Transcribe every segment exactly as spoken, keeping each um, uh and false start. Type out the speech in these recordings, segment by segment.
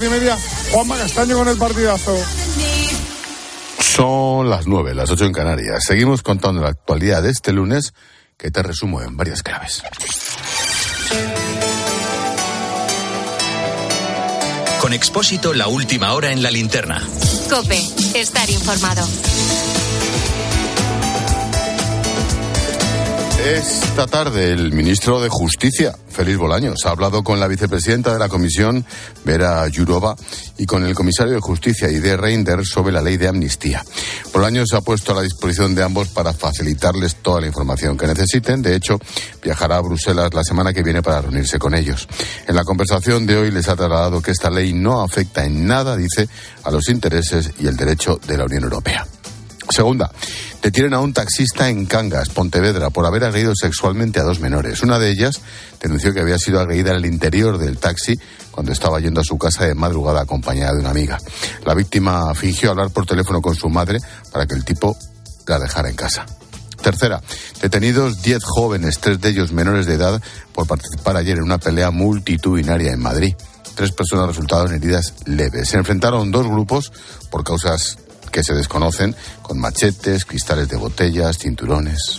y media. Juanma Castaño con el partidazo. Son las nueve, las ocho en Canarias. Seguimos contando la actualidad de este lunes, que te resumo en varias claves. Con Expósito, la última hora en la linterna. COPE, estar informado. Esta tarde el ministro de Justicia, Félix Bolaños, ha hablado con la vicepresidenta de la Comisión, Vera Jourova, y con el comisario de Justicia, Didier Reynders, sobre la ley de amnistía. Bolaños se ha puesto a la disposición de ambos para facilitarles toda la información que necesiten. De hecho, viajará a Bruselas la semana que viene para reunirse con ellos. En la conversación de hoy les ha trasladado que esta ley no afecta en nada, dice, a los intereses y el derecho de la Unión Europea. Segunda, detienen a un taxista en Cangas, Pontevedra, por haber agredido sexualmente a dos menores. Una de ellas denunció que había sido agredida en el interior del taxi cuando estaba yendo a su casa de madrugada acompañada de una amiga. La víctima fingió hablar por teléfono con su madre para que el tipo la dejara en casa. Tercera, detenidos diez jóvenes, tres de ellos menores de edad, por participar ayer en una pelea multitudinaria en Madrid. Tres personas resultaron heridas leves. Se enfrentaron dos grupos por causas que se desconocen, con machetes, cristales de botellas, cinturones.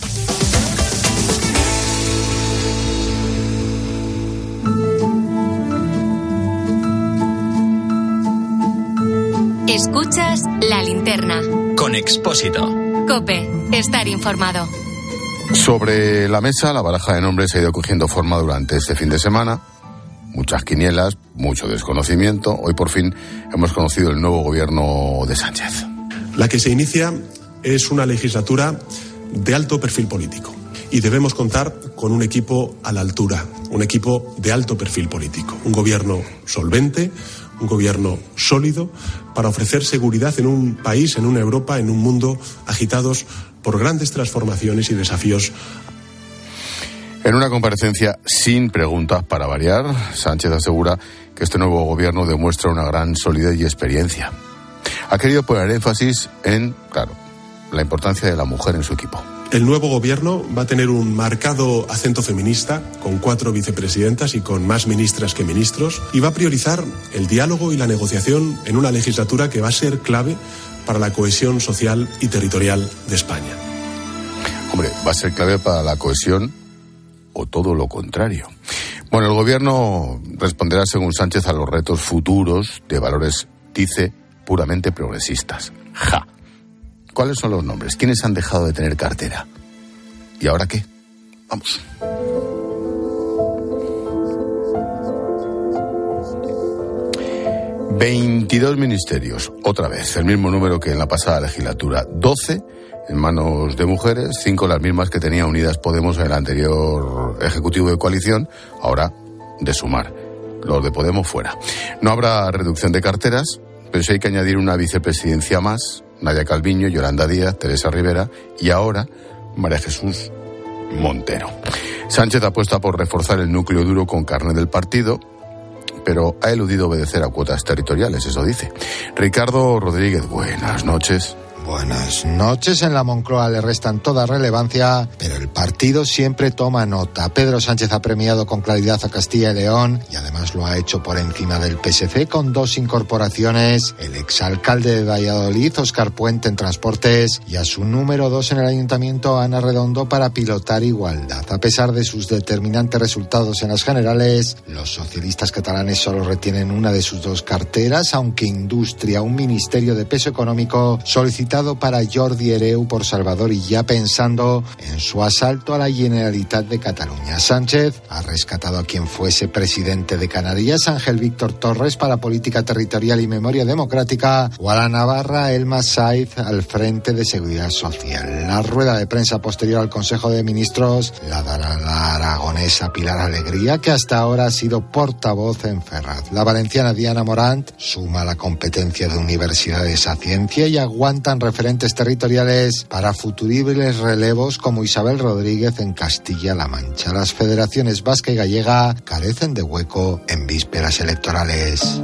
Escuchas la linterna. Con Expósito. COPE, estar informado. Sobre la mesa, la baraja de nombres ha ido cogiendo forma durante este fin de semana. Muchas quinielas, mucho desconocimiento. Hoy por fin hemos conocido el nuevo gobierno de Sánchez. La que se inicia es una legislatura de alto perfil político y debemos contar con un equipo a la altura, un equipo de alto perfil político, un gobierno solvente, un gobierno sólido para ofrecer seguridad en un país, en una Europa, en un mundo agitados por grandes transformaciones y desafíos. En una comparecencia sin preguntas para variar, Sánchez asegura que este nuevo gobierno demuestra una gran solidez y experiencia. Ha querido poner énfasis en, claro, la importancia de la mujer en su equipo. El nuevo gobierno va a tener un marcado acento feminista, con cuatro vicepresidentas y con más ministras que ministros, y va a priorizar el diálogo y la negociación en una legislatura que va a ser clave para la cohesión social y territorial de España. Hombre, va a ser clave para la cohesión o todo lo contrario. Bueno, el gobierno responderá, según Sánchez, a los retos futuros de valores, dice, puramente progresistas. ¡Ja! ¿Cuáles son los nombres? ¿Quiénes han dejado de tener cartera? ¿Y ahora qué? Vamos. veintidós ministerios, otra vez, el mismo número que en la pasada legislatura. doce en manos de mujeres, cinco las mismas que tenía Unidas Podemos en el anterior Ejecutivo de coalición, ahora de Sumar. Los de Podemos fuera. No habrá reducción de carteras, pero sí hay que añadir una vicepresidencia más, Nadia Calviño, Yolanda Díaz, Teresa Rivera y ahora María Jesús Montero. Sánchez apuesta por reforzar el núcleo duro con carné del partido, pero ha eludido obedecer a cuotas territoriales, eso dice. Ricardo Rodríguez, buenas noches. Buenas noches. En la Moncloa le restan toda relevancia, pero el partido siempre toma nota. Pedro Sánchez ha premiado con claridad a Castilla y León y además lo ha hecho por encima del P S C con dos incorporaciones. El exalcalde de Valladolid, Óscar Puente, en Transportes, y a su número dos en el Ayuntamiento, Ana Redondo, para pilotar igualdad. A pesar de sus determinantes resultados en las generales, los socialistas catalanes solo retienen una de sus dos carteras, aunque Industria, un ministerio de peso económico, solicita para Jordi Hereu por Salvador y ya pensando en su asalto a la Generalitat de Cataluña. Sánchez ha rescatado a quien fuese presidente de Canarias, Ángel Víctor Torres, para Política Territorial y Memoria Democrática, o a la navarra Elma Saiz al frente de Seguridad Social. La rueda de prensa posterior al Consejo de Ministros la dará la aragonesa Pilar Alegría, que hasta ahora ha sido portavoz en Ferraz. La valenciana Diana Morant suma la competencia de universidades a ciencia y aguantan referentes territoriales para futuribles relevos como Isabel Rodríguez en Castilla-La Mancha. Las federaciones vasca y gallega carecen de hueco en vísperas electorales.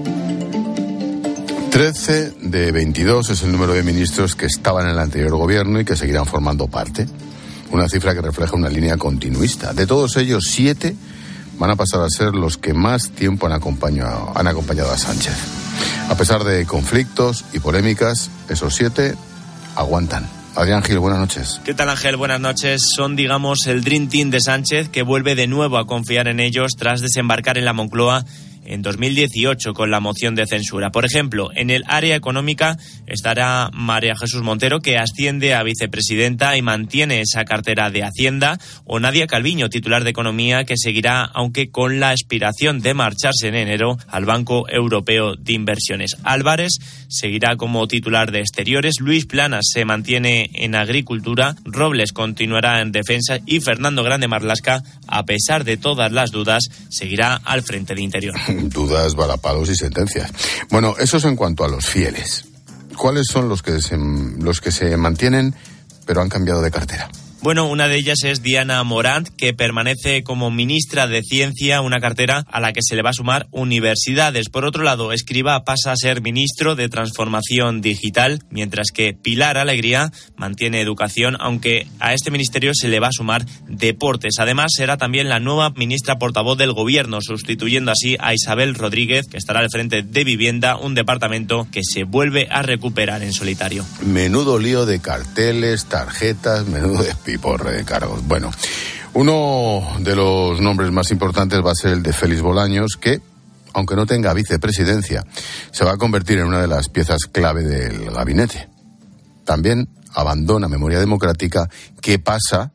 trece de veintidós es el número de ministros que estaban en el anterior gobierno y que seguirán formando parte. Una cifra que refleja una línea continuista. De todos ellos, siete van a pasar a ser los que más tiempo han acompañado, han acompañado a Sánchez. A pesar de conflictos y polémicas, esos siete aguantan. Adrián Gil, buenas noches. ¿Qué tal, Ángel? Buenas noches. Son, digamos, el Dream Team de Sánchez, que vuelve de nuevo a confiar en ellos tras desembarcar en la Moncloa en dos mil dieciocho con la moción de censura. Por ejemplo, en el área económica estará María Jesús Montero, que asciende a vicepresidenta y mantiene esa cartera de Hacienda, o Nadia Calviño, titular de Economía, que seguirá, aunque con la aspiración de marcharse en enero al Banco Europeo de Inversiones. Álvarez seguirá como titular de Exteriores, Luis Planas se mantiene en Agricultura, Robles continuará en Defensa y Fernando Grande Marlaska, a pesar de todas las dudas, seguirá al frente de Interior. Dudas, balapalos y sentencias. Bueno, eso es en cuanto a los fieles. ¿Cuáles son los que se, los que se mantienen pero han cambiado de cartera? Bueno, una de ellas es Diana Morant, que permanece como ministra de Ciencia, una cartera a la que se le va a sumar universidades. Por otro lado, Escrivá pasa a ser ministro de Transformación Digital, mientras que Pilar Alegría mantiene Educación, aunque a este ministerio se le va a sumar Deportes. Además, será también la nueva ministra portavoz del Gobierno, sustituyendo así a Isabel Rodríguez, que estará al frente de Vivienda, un departamento que se vuelve a recuperar en solitario. Menudo lío de carteles, tarjetas, menudo despido. Y por recargos. Bueno, uno de los nombres más importantes va a ser el de Félix Bolaños, que, aunque no tenga vicepresidencia, se va a convertir en una de las piezas clave del gabinete. También abandona Memoria Democrática, que pasa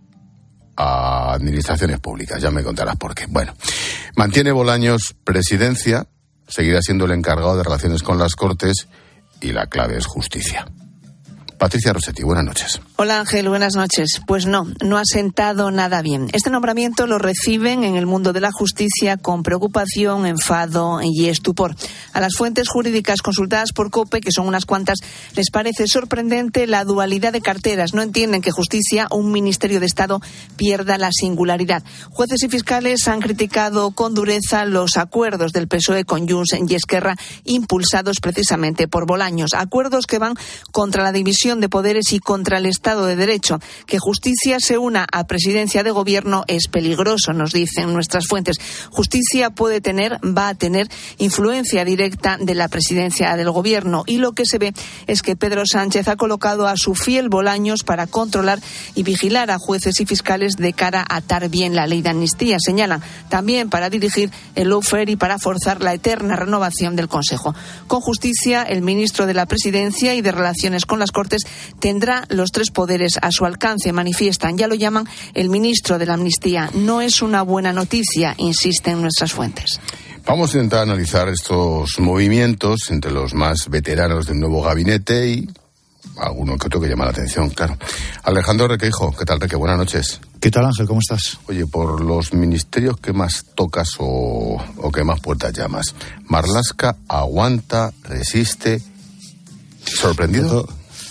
a administraciones públicas. Ya me contarás por qué. Bueno, mantiene Bolaños presidencia, seguirá siendo el encargado de relaciones con las Cortes y la clave es justicia. Patricia Rossetti, buenas noches. Hola, Ángel, buenas noches. Pues no, no ha sentado nada bien. Este nombramiento lo reciben en el mundo de la justicia con preocupación, enfado y estupor. A las fuentes jurídicas consultadas por COPE, que son unas cuantas, les parece sorprendente la dualidad de carteras. No entienden que justicia o un ministerio de Estado pierda la singularidad. Jueces y fiscales han criticado con dureza los acuerdos del P S O E con Junts y Esquerra, impulsados precisamente por Bolaños. Acuerdos que van contra la división de poderes y contra el Estado de Derecho. Que justicia se una a presidencia de gobierno es peligroso, nos dicen nuestras fuentes. Justicia puede tener, va a tener influencia directa de la presidencia del gobierno, y lo que se ve es que Pedro Sánchez ha colocado a su fiel Bolaños para controlar y vigilar a jueces y fiscales de cara a atar bien la ley de amnistía, señalan, también para dirigir el lawfare y para forzar la eterna renovación del Consejo. Con justicia, el ministro de la Presidencia y de Relaciones con las Cortes tendrá los tres poderes a su alcance, manifiestan. Ya lo llaman el ministro de la Amnistía. No es una buena noticia, insisten nuestras fuentes. Vamos a intentar analizar estos movimientos entre los más veteranos del nuevo gabinete y alguno que otro que llama la atención, claro. Alejandro Requeijo, ¿qué tal, Reque? Buenas noches. ¿Qué tal, Ángel? ¿Cómo estás? Oye, por los ministerios que más tocas o, o que más puertas llamas, Marlaska aguanta, resiste, ¿sorprendido?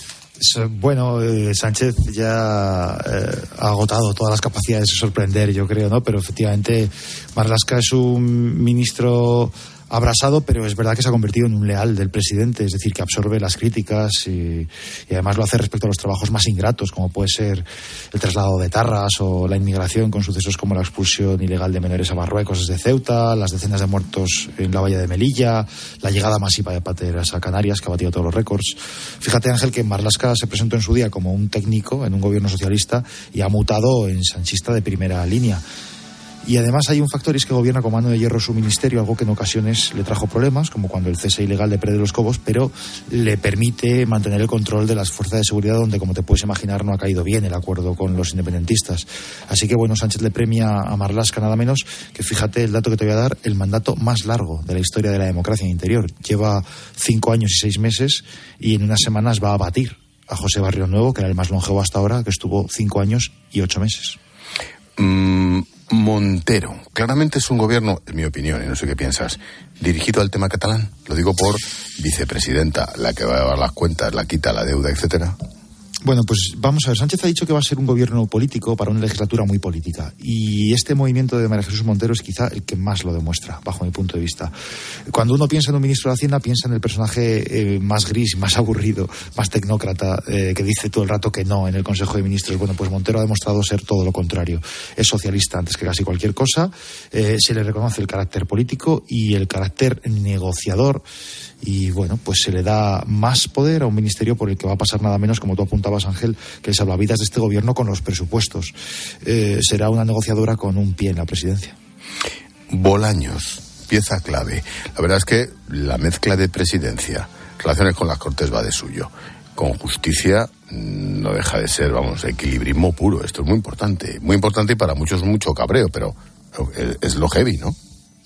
Bueno, eh, Sánchez ya eh, ha agotado todas las capacidades de sorprender, yo creo, ¿no? Pero efectivamente Marlaska es un ministro abrasado, pero es verdad que se ha convertido en un leal del presidente, es decir, que absorbe las críticas y, y además lo hace respecto a los trabajos más ingratos, como puede ser el traslado de Tarras o la inmigración, con sucesos como la expulsión ilegal de menores a Marruecos desde Ceuta, las decenas de muertos en la valla de Melilla, la llegada masiva de pateras a Canarias, que ha batido todos los récords. Fíjate, Ángel, que Marlaska se presentó en su día como un técnico en un gobierno socialista y ha mutado en sanchista de primera línea. Y además hay un factor, y es que gobierna con mano de hierro su ministerio, algo que en ocasiones le trajo problemas, como cuando el cese ilegal de Pérez de los Cobos, pero le permite mantener el control de las fuerzas de seguridad, donde, como te puedes imaginar, no ha caído bien el acuerdo con los independentistas. Así que, bueno, Sánchez le premia a Marlaska nada menos que, fíjate el dato que te voy a dar, el mandato más largo de la historia de la democracia interior. Lleva cinco años y seis meses y en unas semanas va a batir a José Barrionuevo, que era el más longevo hasta ahora, que estuvo cinco años y ocho meses. Mm, Montero, claramente es un gobierno, en mi opinión, y no sé qué piensas, dirigido al tema catalán. Lo digo por vicepresidenta, la que va a llevar las cuentas, la quita, la deuda, etcétera. Bueno, pues vamos a ver. Sánchez ha dicho que va a ser un gobierno político para una legislatura muy política. Y este movimiento de María Jesús Montero es quizá el que más lo demuestra, bajo mi punto de vista. Cuando uno piensa en un ministro de Hacienda, piensa en el personaje eh, más gris, más aburrido, más tecnócrata, eh, que dice todo el rato que no en el Consejo de Ministros. Bueno, pues Montero ha demostrado ser todo lo contrario. Es socialista antes que casi cualquier cosa. Eh, se le reconoce el carácter político y el carácter negociador. Y bueno, pues se le da más poder a un ministerio por el que va a pasar nada menos, como tú apuntabas, Ángel, que el salvavidas de este gobierno con los presupuestos. Eh, será una negociadora con un pie en la presidencia. Bolaños, pieza clave. La verdad es que la mezcla de presidencia, relaciones con las Cortes va de suyo. Con justicia no deja de ser, vamos, equilibrismo puro. Esto es muy importante. Muy importante y para muchos mucho cabreo, pero es lo heavy, ¿no?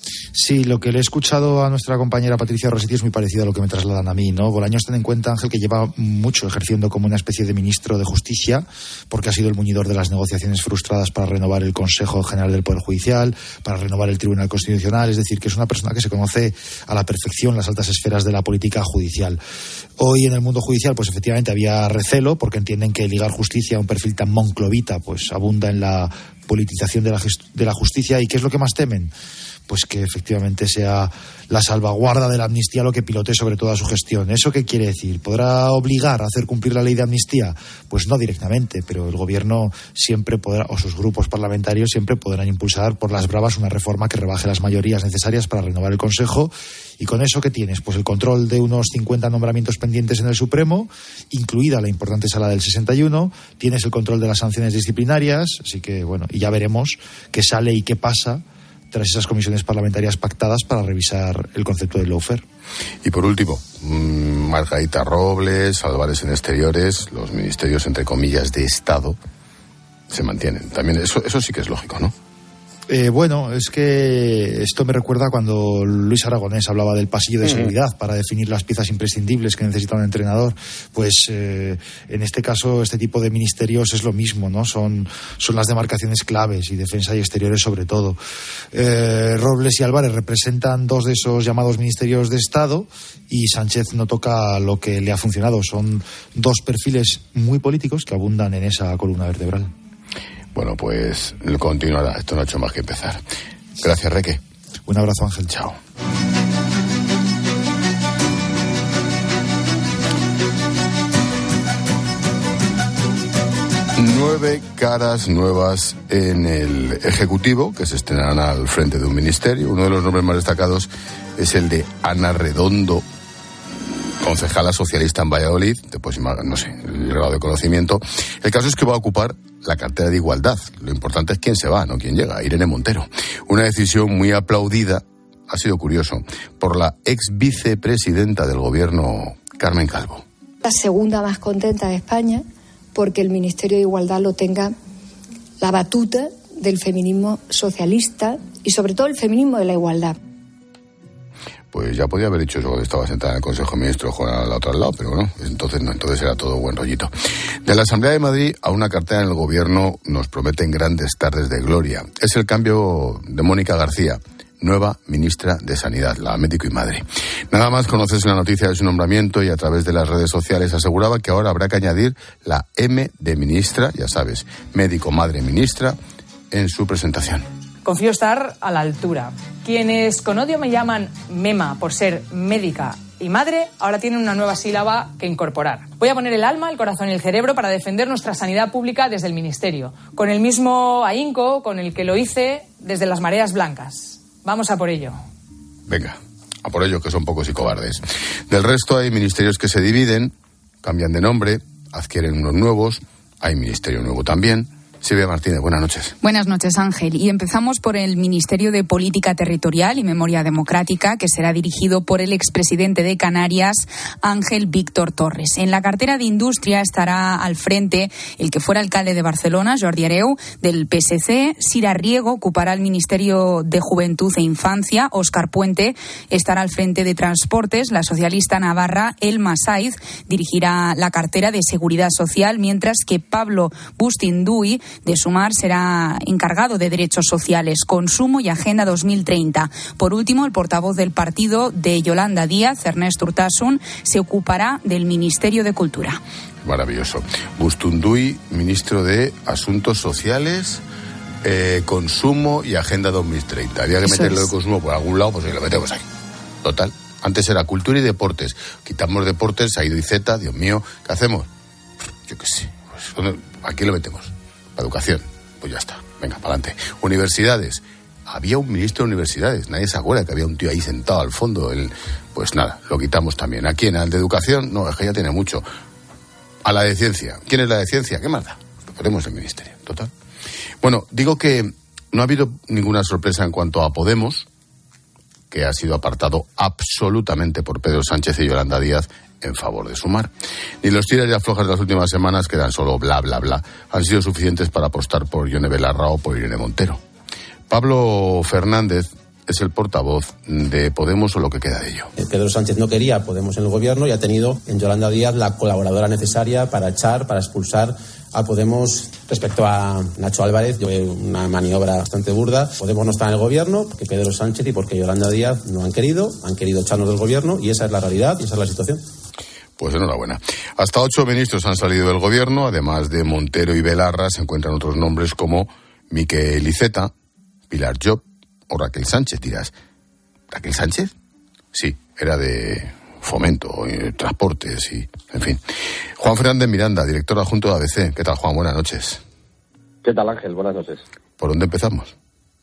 Sí, lo que le he escuchado a nuestra compañera Patricia Rossetti es muy parecido a lo que me trasladan a mí, ¿no? Bolaños, ten en cuenta, Ángel, que lleva mucho ejerciendo como una especie de ministro de Justicia, porque ha sido el muñidor de las negociaciones frustradas para renovar el Consejo General del Poder Judicial, para renovar el Tribunal Constitucional, es decir, que es una persona que se conoce a la perfección las altas esferas de la política judicial. Hoy en el mundo judicial, pues efectivamente había recelo, porque entienden que ligar justicia a un perfil tan monclovita, pues abunda en la politización de la, de la justicia. ¿Y qué es lo que más temen? Pues que efectivamente sea la salvaguarda de la amnistía lo que pilotee sobre toda su gestión. ¿Eso qué quiere decir? ¿Podrá obligar a hacer cumplir la ley de amnistía? Pues no directamente, pero el gobierno siempre podrá, o sus grupos parlamentarios siempre podrán impulsar por las bravas una reforma que rebaje las mayorías necesarias para renovar el Consejo. ¿Y con eso qué tienes? Pues el control de unos cincuenta nombramientos pendientes en el Supremo, incluida la importante sala del sesenta y uno, tienes el control de las sanciones disciplinarias, así que bueno, y ya veremos qué sale y qué pasa tras esas comisiones parlamentarias pactadas para revisar el concepto del lawfare. Y por último, Margarita Robles, Álvarez en Exteriores, los ministerios, entre comillas, de Estado, se mantienen. También eso, eso sí que es lógico, ¿no? Eh, bueno, es que esto me recuerda cuando Luis Aragonés hablaba del pasillo de seguridad para definir las piezas imprescindibles que necesita un entrenador. Pues eh, en este caso, este tipo de ministerios es lo mismo, ¿no? Son, son las demarcaciones claves y defensa y exteriores sobre todo. Eh, Robles y Álvarez representan dos de esos llamados ministerios de Estado y Sánchez no toca lo que le ha funcionado. Son dos perfiles muy políticos que abundan en esa columna vertebral. Bueno, pues continuará. Esto no ha hecho más que empezar. Gracias, Reque. Un abrazo, Ángel. Chao. Nueve caras nuevas en el Ejecutivo que se estrenarán al frente de un ministerio. Uno de los nombres más destacados es el de Ana Redondo, concejala socialista en Valladolid. Después, no sé, el grado de conocimiento. El caso es que va a ocupar la cartera de Igualdad. Lo importante es quién se va, no quién llega. Irene Montero. Una decisión muy aplaudida, ha sido curioso, por la ex vicepresidenta del gobierno, Carmen Calvo. La segunda más contenta de España porque el Ministerio de Igualdad lo tenga la batuta del feminismo socialista y sobre todo el feminismo de la igualdad. Pues ya podía haber dicho eso cuando estaba sentada en el Consejo de Ministros con la otra al lado, pero no, entonces no, entonces era todo buen rollito. De la Asamblea de Madrid a una cartera en el gobierno nos prometen grandes tardes de gloria. Es el cambio de Mónica García, nueva ministra de Sanidad, la médico y madre. Nada más conoces la noticia de su nombramiento y a través de las redes sociales aseguraba que ahora habrá que añadir la M de ministra, ya sabes, médico, madre, ministra, en su presentación. Confío estar a la altura. Quienes con odio me llaman Mema por ser médica y madre, ahora tienen una nueva sílaba que incorporar. Voy a poner el alma, el corazón y el cerebro para defender nuestra sanidad pública desde el Ministerio, con el mismo ahínco con el que lo hice desde las mareas blancas. Vamos a por ello. Venga, a por ello, que son pocos y cobardes. Del resto hay ministerios que se dividen, cambian de nombre, adquieren unos nuevos, hay ministerio nuevo también. Silvia Martínez, buenas noches. Buenas noches, Ángel. Y empezamos por el Ministerio de Política Territorial y Memoria Democrática, que será dirigido por el expresidente de Canarias, Ángel Víctor Torres. En la cartera de Industria estará al frente el que fuera alcalde de Barcelona, Jordi Hereu, del P S C. Sira Riego ocupará el Ministerio de Juventud e Infancia. Óscar Puente estará al frente de Transportes. La socialista navarra, Elma Saiz, dirigirá la cartera de Seguridad Social, mientras que Pablo Bustinduy de Sumar será encargado de Derechos Sociales, Consumo y Agenda dos mil treinta. Por último, el portavoz del partido de Yolanda Díaz, Ernest Urtasun, se ocupará del Ministerio de Cultura. Maravilloso. Bustunduy, ministro de Asuntos Sociales, eh, Consumo y Agenda dos mil treinta. Había que Eso meterlo es. de consumo por algún lado, pues ahí lo metemos ahí. Total. Antes era cultura y deportes. Quitamos deportes, ha ido I Z, Dios mío, ¿qué hacemos? Yo qué sé. Pues, aquí lo metemos. La educación. Pues ya está. Venga, para adelante. Universidades. Había un ministro de universidades. Nadie se acuerda que había un tío ahí sentado al fondo. El, pues nada, lo quitamos también. ¿A quién? ¿Al de educación? No, es que ya tiene mucho. A la de ciencia. ¿Quién es la de ciencia? ¿Qué más da? Lo ponemos en el ministerio. Total. Bueno, digo que no ha habido ninguna sorpresa en cuanto a Podemos, que ha sido apartado absolutamente por Pedro Sánchez y Yolanda Díaz en favor de Sumar. Ni los tiras y aflojas de las últimas semanas, que eran solo bla, bla, bla, han sido suficientes para apostar por Yone Belarra o por Irene Montero. Pablo Fernández es el portavoz de Podemos, o lo que queda de ello. Pedro Sánchez no quería a Podemos en el gobierno y ha tenido en Yolanda Díaz la colaboradora necesaria para echar, para expulsar a Podemos. Respecto a Nacho Álvarez, yo veo una maniobra bastante burda. Podemos no está en el gobierno porque Pedro Sánchez y porque Yolanda Díaz no han querido, han querido echarnos del gobierno, y esa es la realidad y esa es la situación. Pues enhorabuena. Hasta ocho ministros han salido del gobierno. Además de Montero y Belarra, se encuentran otros nombres como Miquel Iceta, Pilar Job o Raquel Sánchez. Dirás, ¿Raquel Sánchez? Sí, era de Fomento, y Transportes y, en fin. Juan Fernández Miranda, director adjunto de A B C. ¿Qué tal, Juan? Buenas noches. ¿Qué tal, Ángel? Buenas noches. ¿Por dónde empezamos?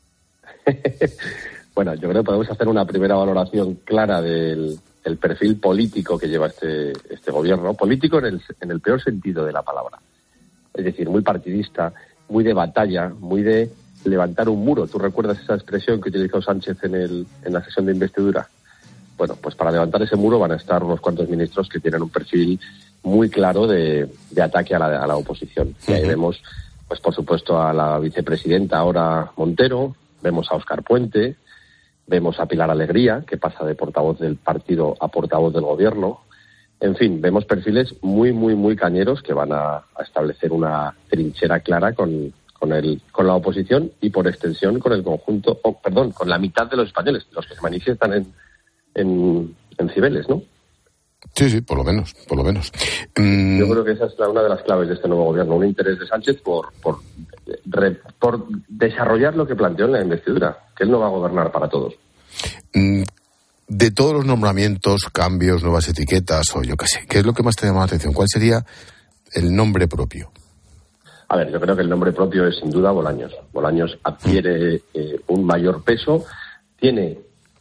Bueno, yo creo que podemos hacer una primera valoración clara del el perfil político que lleva este este gobierno. Político en el, en el peor sentido de la palabra. Es decir, muy partidista, muy de batalla, muy de levantar un muro. ¿Tú recuerdas esa expresión que utilizó Sánchez en el en la sesión de investidura? Bueno, pues para levantar ese muro van a estar unos cuantos ministros que tienen un perfil muy claro de, de ataque a la, a la oposición. Uh-huh. Y ahí vemos, pues por supuesto, a la vicepresidenta ahora Montero, vemos a Óscar Puente, vemos a Pilar Alegría, que pasa de portavoz del partido a portavoz del gobierno. En fin, vemos perfiles muy, muy, muy cañeros que van a, a establecer una trinchera clara con, con, el, con la oposición y, por extensión, con el conjunto, oh, perdón, con la mitad de los españoles, los que se manifiestan en, en, en Cibeles, ¿no? Sí, sí, por lo menos, por lo menos. Mm. Yo creo que esa es la, una de las claves de este nuevo gobierno, un interés de Sánchez por, por, re, por desarrollar lo que planteó en la investidura, que él no va a gobernar para todos. Mm. De todos los nombramientos, cambios, nuevas etiquetas o yo qué sé, ¿qué es lo que más te llama la atención? ¿Cuál sería el nombre propio? A ver, yo creo que el nombre propio es sin duda Bolaños. Bolaños adquiere eh, un mayor peso, tiene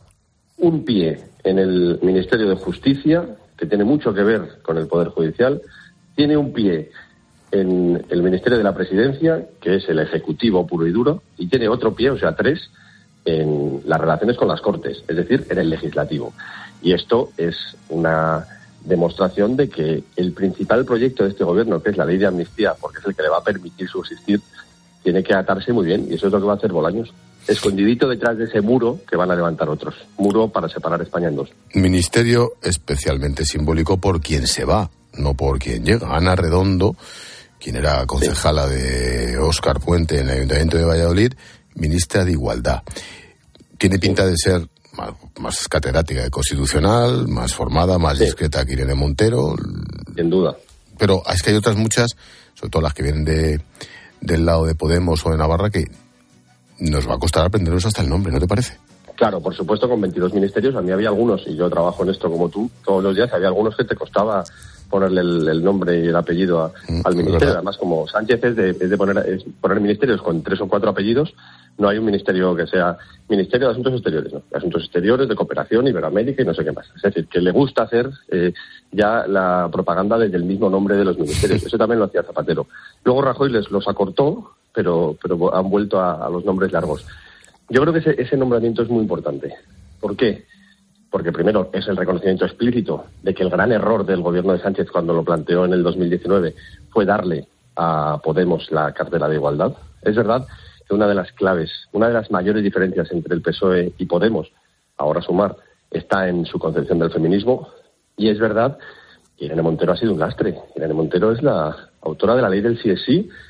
un pie en el Ministerio de Justicia, que tiene mucho que ver con el Poder Judicial, tiene un pie en el Ministerio de la Presidencia, que es el Ejecutivo puro y duro, y tiene otro pie, o sea, tres, en las relaciones con las Cortes, es decir, en el Legislativo. Y esto es una demostración de que el principal proyecto de este gobierno, que es la ley de amnistía, porque es el que le va a permitir subsistir, tiene que atarse muy bien, y eso es lo que va a hacer Bolaños. Escondidito detrás de ese muro que van a levantar otros. Muro para separar España en dos. Ministerio especialmente simbólico por quien se va, no por quien llega. Ana Redondo, quien era concejala sí. de Óscar Puente en el Ayuntamiento de Valladolid, ministra de Igualdad. Tiene pinta sí. de ser más, más catedrática de Constitucional, más formada, más sí. discreta que Irene Montero. Sin duda. Pero es que hay otras muchas, sobre todo las que vienen de del lado de Podemos o de Navarra, que nos va a costar aprendernos hasta el nombre, ¿no te parece? Claro, por supuesto, con veintidós ministerios. A mí había algunos, y yo trabajo en esto como tú todos los días, había algunos que te costaba ponerle el, el nombre y el apellido a, mm, al ministerio. Además, como Sánchez es de, es de poner, es poner ministerios con tres o cuatro apellidos, no hay un ministerio que sea Ministerio de Asuntos Exteriores, ¿no? De Asuntos Exteriores, de Cooperación, Iberoamérica y no sé qué más. Es decir, que le gusta hacer eh, ya la propaganda desde el mismo nombre de los ministerios. Eso también lo hacía Zapatero. Luego Rajoy les los acortó, pero, pero han vuelto a, a los nombres largos. Yo creo que ese, ese nombramiento es muy importante. ¿Por qué? Porque primero es el reconocimiento explícito de que el gran error del gobierno de Sánchez cuando lo planteó en el dos mil diecinueve fue darle a Podemos la cartera de igualdad. Es verdad que una de las claves, una de las mayores diferencias entre el P S O E y Podemos, ahora Sumar, está en su concepción del feminismo. Y es verdad que Irene Montero ha sido un lastre. Irene Montero es la autora de la ley del sí es sí,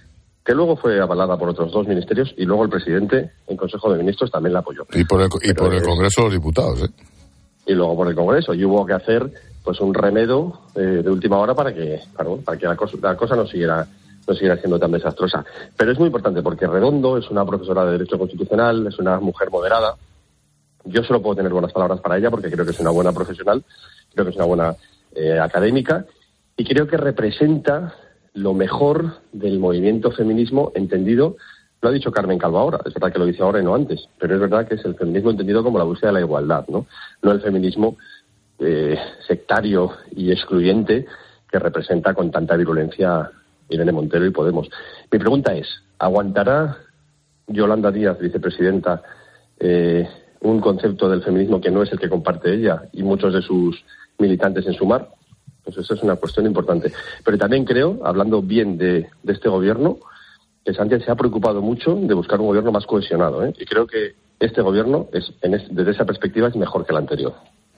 que luego fue avalada por otros dos ministerios y luego el presidente en Consejo de Ministros también la apoyó. Y por el, y por el Congreso de los Diputados, ¿eh? Y luego por el Congreso. Y hubo que hacer pues un remedio eh, de última hora para que, claro, para que la cosa, la cosa no siguiera no siguiera siendo tan desastrosa. Pero es muy importante porque Redondo es una profesora de Derecho Constitucional, es una mujer moderada. Yo solo puedo tener buenas palabras para ella porque creo que es una buena profesional, creo que es una buena eh, académica y creo que representa lo mejor del movimiento feminismo entendido. Lo ha dicho Carmen Calvo ahora, es verdad que lo dice ahora y no antes, pero es verdad que es el feminismo entendido como la búsqueda de la igualdad, ¿no? No el feminismo eh, sectario y excluyente que representa con tanta virulencia Irene Montero y Podemos. Mi pregunta es, ¿aguantará Yolanda Díaz, vicepresidenta, eh, un concepto del feminismo que no es el que comparte ella y muchos de sus militantes en Sumar? Pues eso es una cuestión importante. Pero también creo, hablando bien de, de este gobierno, que Sánchez se ha preocupado mucho de buscar un gobierno más cohesionado, ¿eh? Y creo que este gobierno, es, en es, desde esa perspectiva, es mejor que el anterior.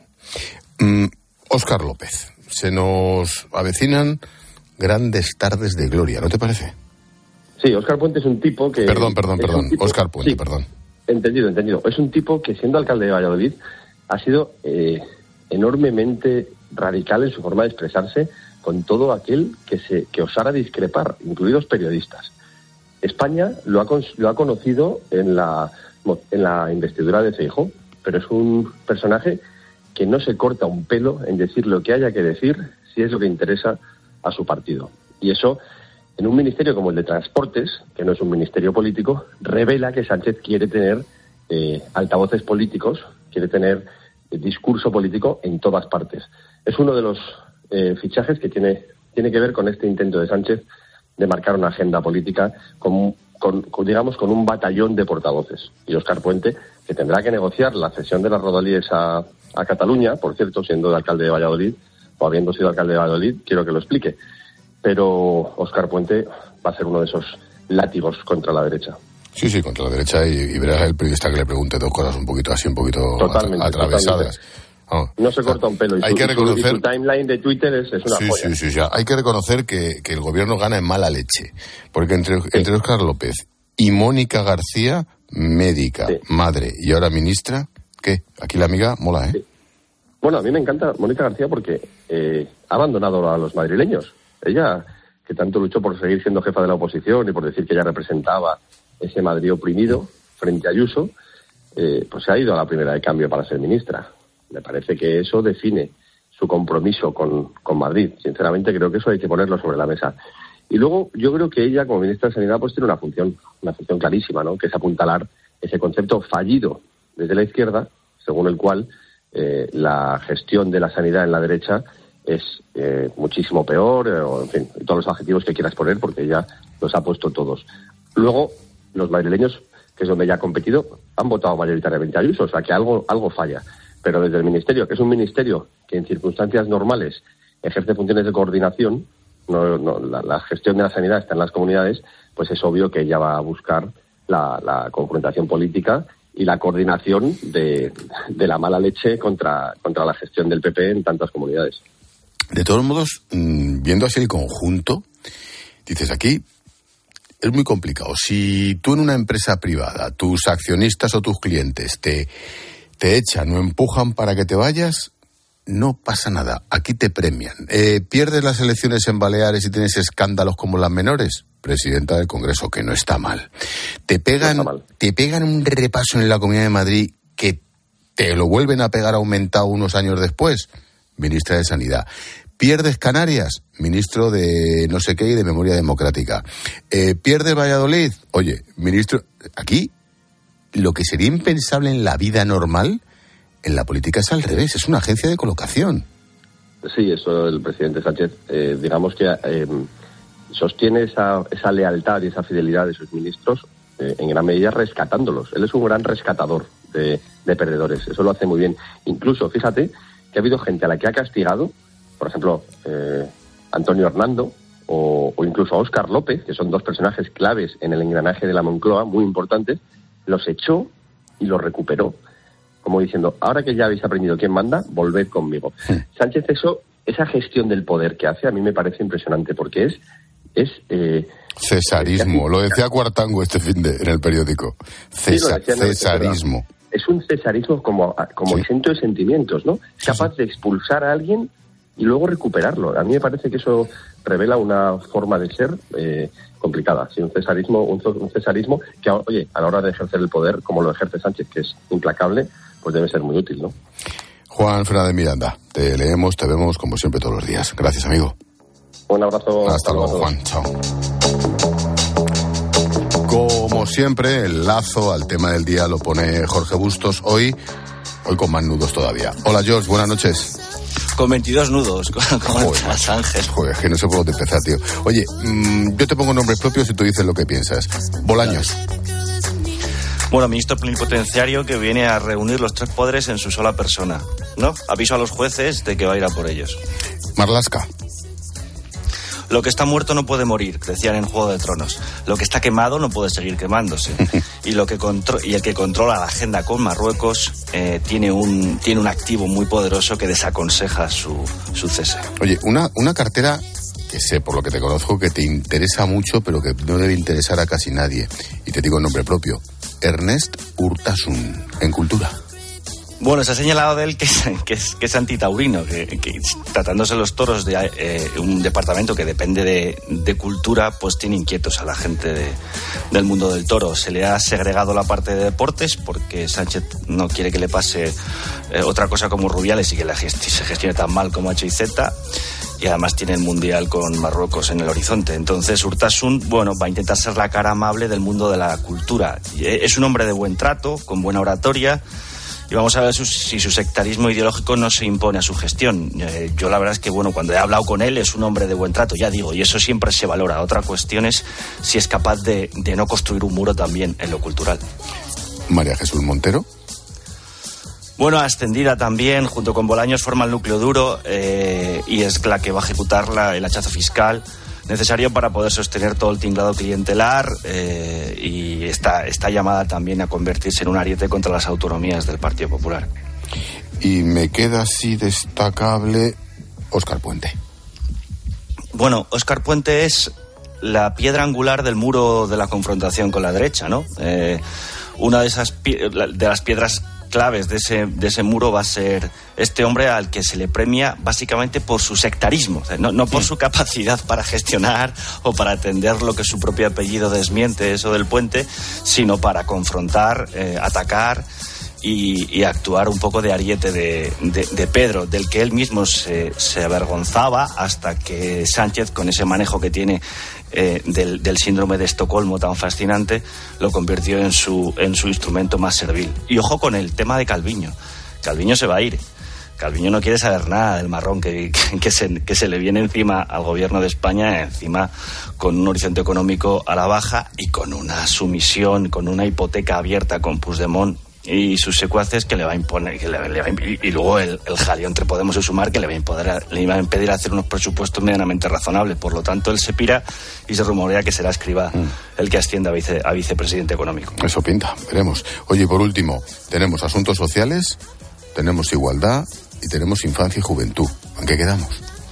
Mm, Óscar López, se nos avecinan grandes tardes de gloria, ¿no te parece? Sí, Óscar Puente es un tipo que... Perdón, perdón, perdón, tipo, Óscar Puente, sí, perdón. Entendido, entendido. Es un tipo que, siendo alcalde de Valladolid, ha sido eh, enormemente radical en su forma de expresarse con todo aquel que se que osara discrepar, incluidos periodistas. España lo ha, lo ha conocido en la, en la investidura de Feijóo, pero es un personaje que no se corta un pelo en decir lo que haya que decir si es lo que interesa a su partido. Y eso, en un ministerio como el de Transportes, que no es un ministerio político, revela que Sánchez quiere tener eh, altavoces políticos, quiere tener eh, discurso político en todas partes. Es uno de los eh, fichajes que tiene, tiene que ver con este intento de Sánchez de marcar una agenda política con, con, con, digamos, con un batallón de portavoces. Y Óscar Puente, que tendrá que negociar la cesión de las Rodalíes a, a Cataluña, por cierto, siendo de alcalde de Valladolid, o habiendo sido alcalde de Valladolid, quiero que lo explique. Pero Óscar Puente va a ser uno de esos látigos contra la derecha. Sí, sí, contra la derecha, y, y verás al periodista que le pregunte dos cosas un poquito así, un poquito totalmente, atravesadas. Totalmente. Oh, no se corta un pelo. Y hay su, que reconocer... su, su timeline de Twitter es, es una sí, joya. Sí, sí, sí. Hay que reconocer que, que el gobierno gana en mala leche. Porque entre, sí. entre Óscar López y Mónica García, médica, sí. madre y ahora ministra, ¿qué? Aquí la amiga mola, ¿eh? Sí. Bueno, a mí me encanta Mónica García porque eh, ha abandonado a los madrileños. Ella, que tanto luchó por seguir siendo jefa de la oposición y por decir que ella representaba ese Madrid oprimido frente a Ayuso, eh, pues se ha ido a la primera de cambio para ser ministra. Me parece que eso define su compromiso con, con Madrid. Sinceramente, creo que eso hay que ponerlo sobre la mesa. Y luego, yo creo que ella, como ministra de Sanidad, pues tiene una función, una función clarísima, ¿no? Que es apuntalar ese concepto fallido desde la izquierda, según el cual eh, la gestión de la sanidad en la derecha es eh, muchísimo peor, eh, o en fin, todos los adjetivos que quieras poner, porque ella los ha puesto todos. Luego, los madrileños, que es donde ella ha competido, han votado mayoritariamente a Ayuso, o sea que algo, algo falla. Pero desde el Ministerio, que es un ministerio que en circunstancias normales ejerce funciones de coordinación, no, no, la, la gestión de la sanidad está en las comunidades, pues es obvio que ella va a buscar la, la confrontación política y la coordinación de, de la mala leche contra, contra la gestión del P P en tantas comunidades. De todos modos, viendo así el conjunto, dices aquí, es muy complicado. Si tú en una empresa privada, tus accionistas o tus clientes te... te echan o empujan para que te vayas, no pasa nada. Aquí te premian. Eh, ¿Pierdes las elecciones en Baleares y tienes escándalos como las menores? Presidenta del Congreso, que no está mal. Te pegan, no mal. te pegan un repaso en la Comunidad de Madrid que te lo vuelven a pegar aumentado unos años después. Ministra de Sanidad. ¿Pierdes Canarias? Ministro de no sé qué y de Memoria Democrática. Eh, ¿Pierdes Valladolid? Oye, ministro... Aquí... Lo que sería impensable en la vida normal, en la política es al revés, es una agencia de colocación. Sí, eso el presidente Sánchez, eh, digamos que eh, sostiene esa, esa lealtad y esa fidelidad de sus ministros, eh, en gran medida rescatándolos. Él es un gran rescatador de, de perdedores, eso lo hace muy bien. Incluso, fíjate, que ha habido gente a la que ha castigado, por ejemplo, eh, Antonio Hernando, o, o incluso a Óscar López, que son dos personajes claves en el engranaje de la Moncloa, muy importantes, los echó y los recuperó, como diciendo, ahora que ya habéis aprendido quién manda, volved conmigo. Sí. Sánchez, eso, esa gestión del poder que hace, a mí me parece impresionante, porque es, es eh, Cesarismo, lo decía Cuartango este fin de en el periódico. Cesa, sí, cesarismo. Es un cesarismo como, como sí. exento de sentimientos, ¿no? Es capaz sí, sí. de expulsar a alguien y luego recuperarlo. A mí me parece que eso revela una forma de ser eh, complicada. Sí, un cesarismo, un, un cesarismo que, oye, a la hora de ejercer el poder, como lo ejerce Sánchez, que es implacable, pues debe ser muy útil, ¿no? Juan Fernández Miranda, te leemos, te vemos como siempre todos los días. Gracias, amigo. Un abrazo. Hasta luego, Juan. Chao. Como siempre, el lazo al tema del día lo pone Jorge Bustos, hoy, hoy con más nudos todavía. Hola, George, buenas noches. Con veintidós nudos, ¿cómo estás, Ángel? Joder, es que no sé por dónde empezar, tío. Oye, mmm, yo te pongo nombres propios y tú dices lo que piensas. Bolaños. Bueno, ministro plenipotenciario que viene a reunir los tres poderes en su sola persona, ¿no? Aviso a los jueces de que va a ir a por ellos. Marlaska. Lo que está muerto no puede morir, decían en Juego de Tronos. Lo que está quemado no puede seguir quemándose. Y lo que contro- y el que controla la agenda con Marruecos eh, tiene un tiene un activo muy poderoso que desaconseja su, su cese. Oye, una, una cartera que sé, por lo que te conozco, que te interesa mucho, pero que no debe interesar a casi nadie. Y te digo el nombre propio. Ernest Urtasun, en Cultura. Bueno, se ha señalado de él que es, que es, que es antitaurino, que, que tratándose los toros de eh, un departamento que depende de, de cultura, pues tiene inquietos a la gente de, del mundo del toro. Se le ha segregado la parte de deportes porque Sánchez no quiere que le pase eh, otra cosa como Rubiales y que la gest- se gestione tan mal como H I Z. Y además tiene el Mundial con Marruecos en el horizonte. Entonces Urtasun, bueno, va a intentar ser la cara amable del mundo de la cultura. Es un hombre de buen trato, con buena oratoria, y vamos a ver su, si su sectarismo ideológico no se impone a su gestión. Eh, yo la verdad es que, bueno, cuando he hablado con él es un hombre de buen trato, ya digo, y eso siempre se valora. Otra cuestión es si es capaz de, de no construir un muro también en lo cultural. María Jesús Montero. Bueno, ascendida también, junto con Bolaños, forma el núcleo duro eh, y es la que va a ejecutar la, el hachazo fiscal necesario para poder sostener todo el tinglado clientelar eh, y está, está llamada también a convertirse en un ariete contra las autonomías del Partido Popular. Y me queda así destacable Óscar Puente. Bueno, Óscar Puente es la piedra angular del muro de la confrontación con la derecha, ¿no? Eh, una de esas pie- de las piedras claves de ese, de ese muro va a ser este hombre al que se le premia básicamente por su sectarismo, o sea, no, no por su capacidad para gestionar o para atender lo que su propio apellido desmiente, eso del Puente, sino para confrontar, eh, atacar y, y actuar un poco de ariete de, de, de Pedro, del que él mismo se, se avergonzaba hasta que Sánchez, con ese manejo que tiene Eh, del, del síndrome de Estocolmo tan fascinante, lo convirtió en su, en su instrumento más servil. Y ojo con el tema de Calviño. Calviño se va a ir. Calviño no quiere saber nada del marrón que, que, que, se, que se le viene encima al gobierno de España, encima con un horizonte económico a la baja y con una sumisión, con una hipoteca abierta con Puigdemont y sus secuaces que le va a imponer, que le, le va a imp- y luego el, el jaleo entre Podemos y Sumar que le va a impoder, le iba a impedir hacer unos presupuestos medianamente razonables. Por lo tanto, él se pira y se rumorea que será Escrivá mm. el que ascienda a, vice, a vicepresidente económico. Eso pinta, veremos. Oye, por último, tenemos asuntos sociales, tenemos igualdad y tenemos infancia y juventud. ¿En qué quedamos?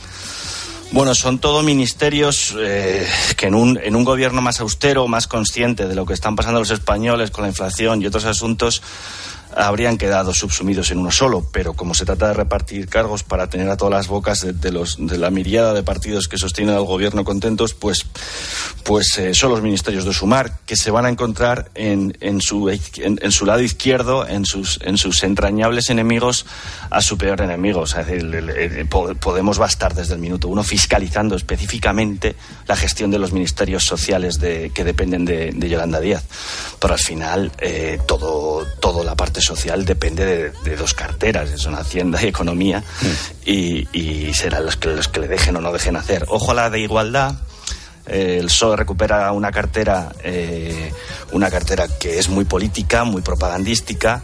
Bueno, son todo ministerios eh, que en un, en un gobierno más austero, más consciente de lo que están pasando los españoles con la inflación y otros asuntos, habrían quedado subsumidos en uno solo, pero como se trata de repartir cargos para tener a todas las bocas de, de, los, de la miriada de partidos que sostienen al gobierno contentos, pues, pues eh, son los ministerios de Sumar, que se van a encontrar en, en, su, en, en su lado izquierdo, en sus, en sus entrañables enemigos, a su peor enemigo. O sea, el, el, el, Podemos va a estar desde el minuto uno fiscalizando específicamente la gestión de los ministerios sociales de, que dependen de, de Yolanda Díaz. Pero al final, eh, todo, todo la parte social depende de, de dos carteras, son Hacienda y Economía, mm. y, y serán los que, los que le dejen o no dejen hacer. Ojo a la de igualdad. Eh, el P S O E recupera una cartera, eh, una cartera que es muy política, muy propagandística,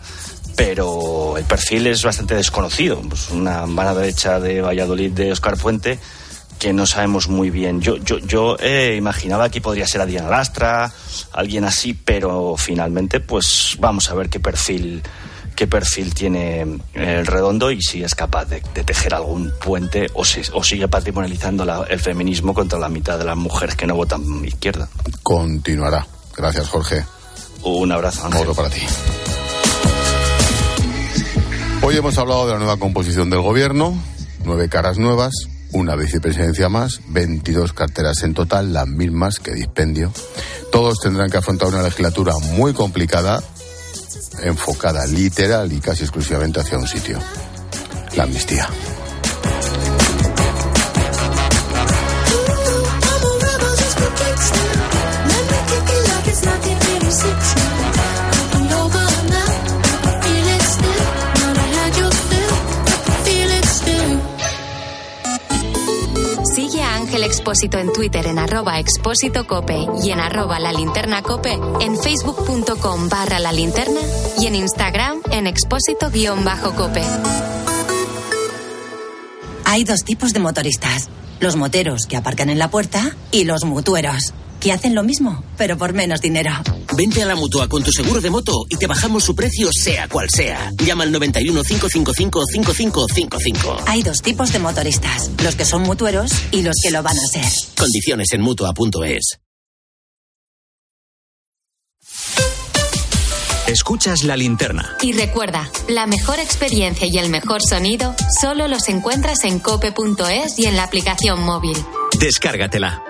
pero el perfil es bastante desconocido. Pues una mano derecha de Valladolid de Óscar Puente, que no sabemos muy bien. Yo, yo, yo eh, imaginaba que podría ser Adriana Lastra, alguien así, pero finalmente, pues vamos a ver qué perfil, qué perfil tiene el Redondo y si es capaz de, de tejer algún puente o, si, o sigue patrimonializando la, el feminismo contra la mitad de las mujeres que no votan izquierda. Continuará. Gracias, Jorge. Un abrazo, Ángel. Otro para ti. Hoy hemos hablado de la nueva composición del gobierno, nueve caras nuevas, una vicepresidencia más, veintidós carteras en total, las mismas que dispendio. Todos tendrán que afrontar una legislatura muy complicada, enfocada literal y casi exclusivamente hacia un sitio: la amnistía. Sigue a Ángel Expósito en Twitter en arroba expósito cope y en arroba la linterna cope, en facebook.com barra la linterna y en Instagram en expósito guión bajo cope. Hay dos tipos de motoristas: los moteros que aparcan en la puerta y los mutueros, que hacen lo mismo, pero por menos dinero. Vente a la Mutua con tu seguro de moto y te bajamos su precio sea cual sea. Llama al noventa y uno, cinco cinco cinco, cinco cinco cinco cinco. Hay dos tipos de motoristas: los que son mutueros y los que lo van a ser. Condiciones en Mutua punto es. Escuchas La Linterna. Y recuerda, la mejor experiencia y el mejor sonido solo los encuentras en cope punto es y en la aplicación móvil. Descárgatela.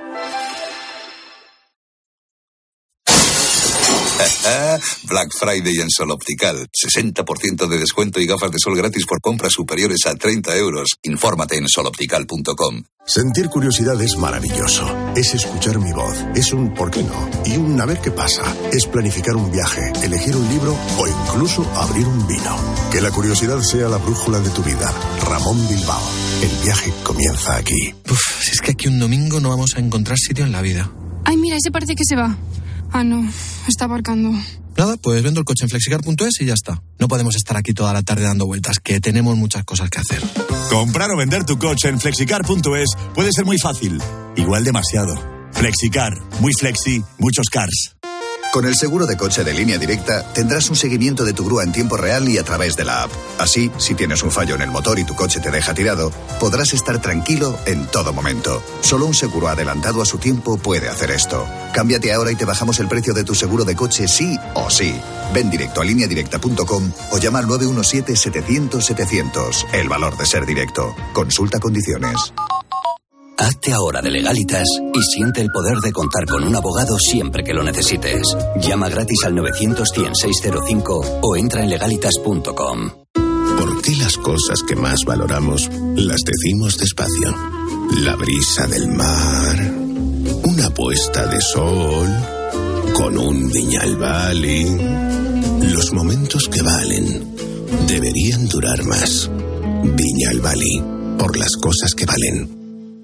Black Friday en Sol Optical. sesenta por ciento de descuento y gafas de sol gratis por compras superiores a treinta euros. Infórmate en sol optical punto com. Sentir curiosidad es maravilloso. Es escuchar mi voz. Es un ¿por qué no? Y un a ver qué pasa. Es planificar un viaje, elegir un libro o incluso abrir un vino. Que la curiosidad sea la brújula de tu vida. Ramón Bilbao. El viaje comienza aquí. Uf, si es que aquí un domingo no vamos a encontrar sitio en la vida. Ay, mira, ese parece que se va. Ah, no, está aparcando. Nada, pues vendo el coche en flexicar punto es y ya está. No podemos estar aquí toda la tarde dando vueltas, que tenemos muchas cosas que hacer. Comprar o vender tu coche en flexicar punto es puede ser muy fácil, igual demasiado. Flexicar, muy flexi, muchos cars. Con el seguro de coche de Línea Directa tendrás un seguimiento de tu grúa en tiempo real y a través de la app. Así, si tienes un fallo en el motor y tu coche te deja tirado, podrás estar tranquilo en todo momento. Solo un seguro adelantado a su tiempo puede hacer esto. Cámbiate ahora y te bajamos el precio de tu seguro de coche sí o sí. Ven directo a línea directa punto com o llama al nueve uno siete, setecientos, setecientos. El valor de ser directo. Consulta condiciones. Hazte ahora de Legalitas y siente el poder de contar con un abogado siempre que lo necesites. Llama gratis al novecientos, cien, seiscientos cinco o entra en legalitas punto com. ¿Por qué las cosas que más valoramos las decimos despacio? La brisa del mar, una puesta de sol, con un Viñalbali. Los momentos que valen deberían durar más. Viñalbali, por las cosas que valen.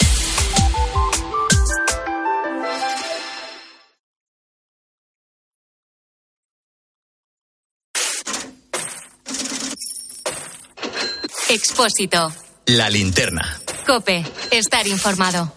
Expósito. La Linterna. Cope, estar informado.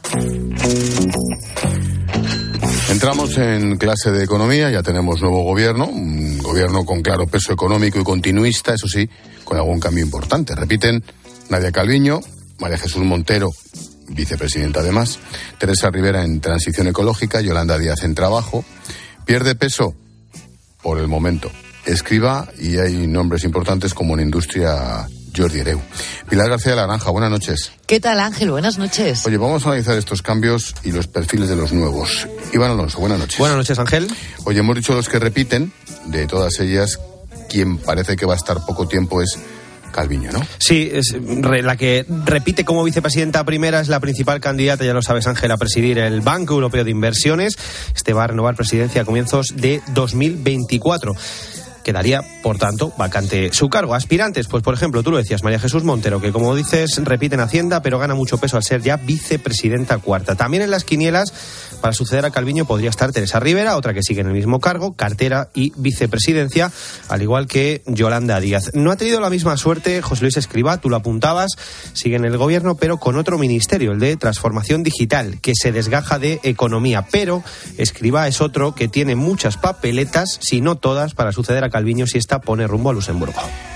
Entramos en clase de economía, ya tenemos nuevo gobierno, un gobierno con claro peso económico y continuista, eso sí, con algún cambio importante. Repiten Nadia Calviño, María Jesús Montero, vicepresidenta además, Teresa Rivera en Transición Ecológica, Yolanda Díaz en Trabajo. Pierde peso, por el momento, Escrivá, y hay nombres importantes como en Industria, Jordi Hereu. Pilar García de la Granja, buenas noches. ¿Qué tal, Ángel? Buenas noches. Oye, vamos a analizar estos cambios y los perfiles de los nuevos. Iván Alonso, buenas noches. Buenas noches, Ángel. Oye, hemos dicho los que repiten, de todas ellas, quien parece que va a estar poco tiempo es Calviño, ¿no? Sí, es re, la que repite como vicepresidenta primera, es la principal candidata, ya lo sabes, Ángel, a presidir el Banco Europeo de Inversiones. Este va a renovar presidencia a comienzos de dos mil veinticuatro. Quedaría, por tanto, vacante su cargo. Aspirantes, pues por ejemplo, tú lo decías, María Jesús Montero, que como dices, repite en Hacienda, pero gana mucho peso al ser ya vicepresidenta cuarta. También en las quinielas Para suceder a Calviño podría estar Teresa Rivera, otra que sigue en el mismo cargo, cartera y vicepresidencia, al igual que Yolanda Díaz. No ha tenido la misma suerte José Luis Escrivá, tú lo apuntabas, sigue en el gobierno, pero con otro ministerio, el de Transformación Digital, que se desgaja de Economía. Pero Escrivá es otro que tiene muchas papeletas, si no todas, para suceder a Calviño si esta pone rumbo a Luxemburgo.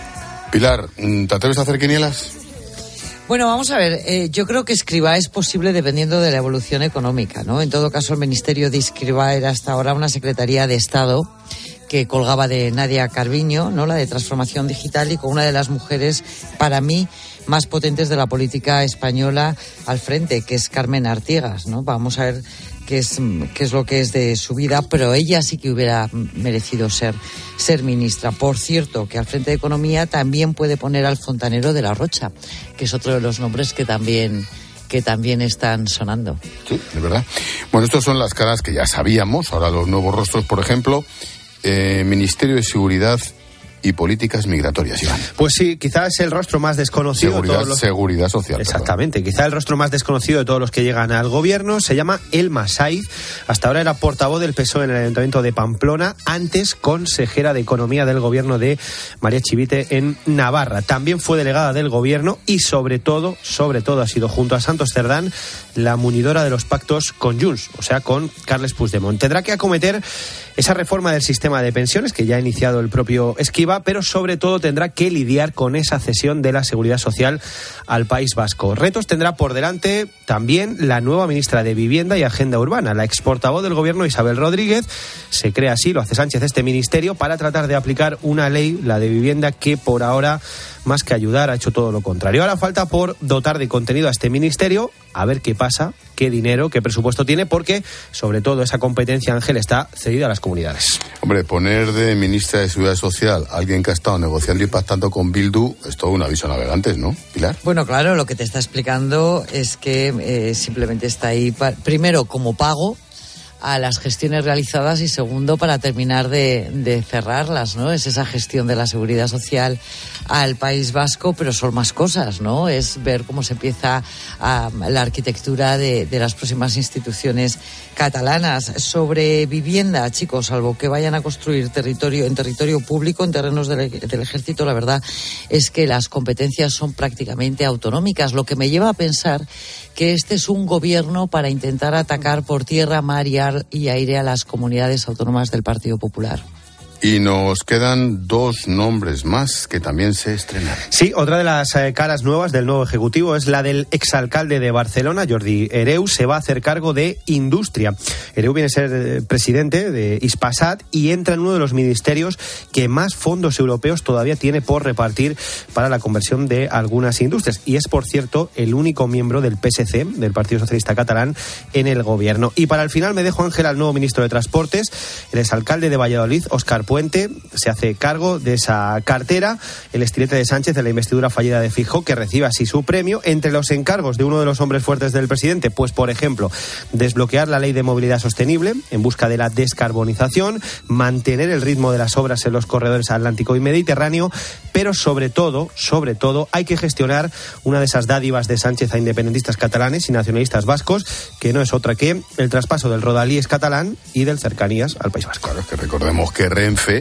Pilar, ¿te atreves a hacer quinielas? Bueno, vamos a ver, eh, yo creo que Escrivá es posible dependiendo de la evolución económica, ¿no? En todo caso, el ministerio de Escrivá era hasta ahora una Secretaría de Estado que colgaba de Nadia Calviño, ¿no? La de Transformación Digital, y con una de las mujeres, para mí, más potentes de la política española al frente, que es Carmen Artigas, ¿no? Vamos a ver qué es, qué es lo que es de su vida, pero ella sí que hubiera merecido ser, ser ministra. Por cierto, que al frente de Economía también puede poner al fontanero de la Rocha, que es otro de los nombres que también... que también están sonando. Sí, de verdad. Bueno, estas son las caras que ya sabíamos. Ahora los nuevos rostros, por ejemplo, eh, Ministerio de Seguridad y Políticas Migratorias, Iván. Pues sí, quizás es el rostro más desconocido Seguridad, de todos los... seguridad social. Exactamente, perdón. Quizá el rostro más desconocido de todos los que llegan al gobierno. Se llama Elma Saiz. Hasta ahora era portavoz del P S O E en el Ayuntamiento de Pamplona, antes consejera de Economía del gobierno de María Chivite en Navarra. También fue delegada del gobierno y sobre todo, sobre todo ha sido junto a Santos Cerdán la muñidora de los pactos con Junts, o sea, con Carles Puigdemont. Tendrá que acometer esa reforma del sistema de pensiones que ya ha iniciado el propio Escrivá, pero sobre todo tendrá que lidiar con esa cesión de la seguridad social al País Vasco. Retos tendrá por delante también la nueva ministra de Vivienda y Agenda Urbana, la exportavoz del gobierno Isabel Rodríguez. Se crea así, lo hace Sánchez, este ministerio para tratar de aplicar una ley, la de vivienda, que por ahora, más que ayudar, ha hecho todo lo contrario. Ahora falta por dotar de contenido a este ministerio, a ver qué pasa, qué dinero, qué presupuesto tiene, porque sobre todo esa competencia, Ángel, está cedida a las comunidades. Hombre, poner de ministra de Seguridad Social a alguien que ha estado negociando y pactando con Bildu es todo un aviso a navegantes, ¿no, Pilar? Bueno, claro, lo que te está explicando es que eh, simplemente está ahí, pa- primero, como pago a las gestiones realizadas, y segundo, para terminar de, de cerrarlas, ¿no? Es esa gestión de la seguridad social al País Vasco, pero son más cosas, ¿no? Es ver cómo se empieza a, la arquitectura de, de las próximas instituciones catalanas. Sobre vivienda, chicos, salvo que vayan a construir territorio en territorio público, en terrenos del, del ejército, la verdad es que las competencias son prácticamente autonómicas, lo que me lleva a pensar que este es un gobierno para intentar atacar por tierra, mar y, ar- y aire a las comunidades autónomas del Partido Popular. Y nos quedan dos nombres más que también se estrenan. Sí, otra de las eh, caras nuevas del nuevo Ejecutivo es la del exalcalde de Barcelona, Jordi Hereu. Se va a hacer cargo de Industria. Hereu viene a ser eh, presidente de Hispasat y entra en uno de los ministerios que más fondos europeos todavía tiene por repartir para la conversión de algunas industrias. Y es, por cierto, el único miembro del P S C, del Partido Socialista Catalán, en el gobierno. Y para el final me dejo, Ángel, al nuevo ministro de Transportes, el exalcalde de Valladolid, Óscar Puente, se hace cargo de esa cartera, el estilete de Sánchez de la investidura fallida de Feijóo, que recibe así su premio. Entre los encargos de uno de los hombres fuertes del presidente, pues por ejemplo, desbloquear la ley de movilidad sostenible en busca de la descarbonización, mantener el ritmo de las obras en los corredores Atlántico y Mediterráneo, pero sobre todo, sobre todo, hay que gestionar una de esas dádivas de Sánchez a independentistas catalanes y nacionalistas vascos, que no es otra que el traspaso del Rodalies catalán y del Cercanías al País Vasco. Claro, es que recordemos que Renfe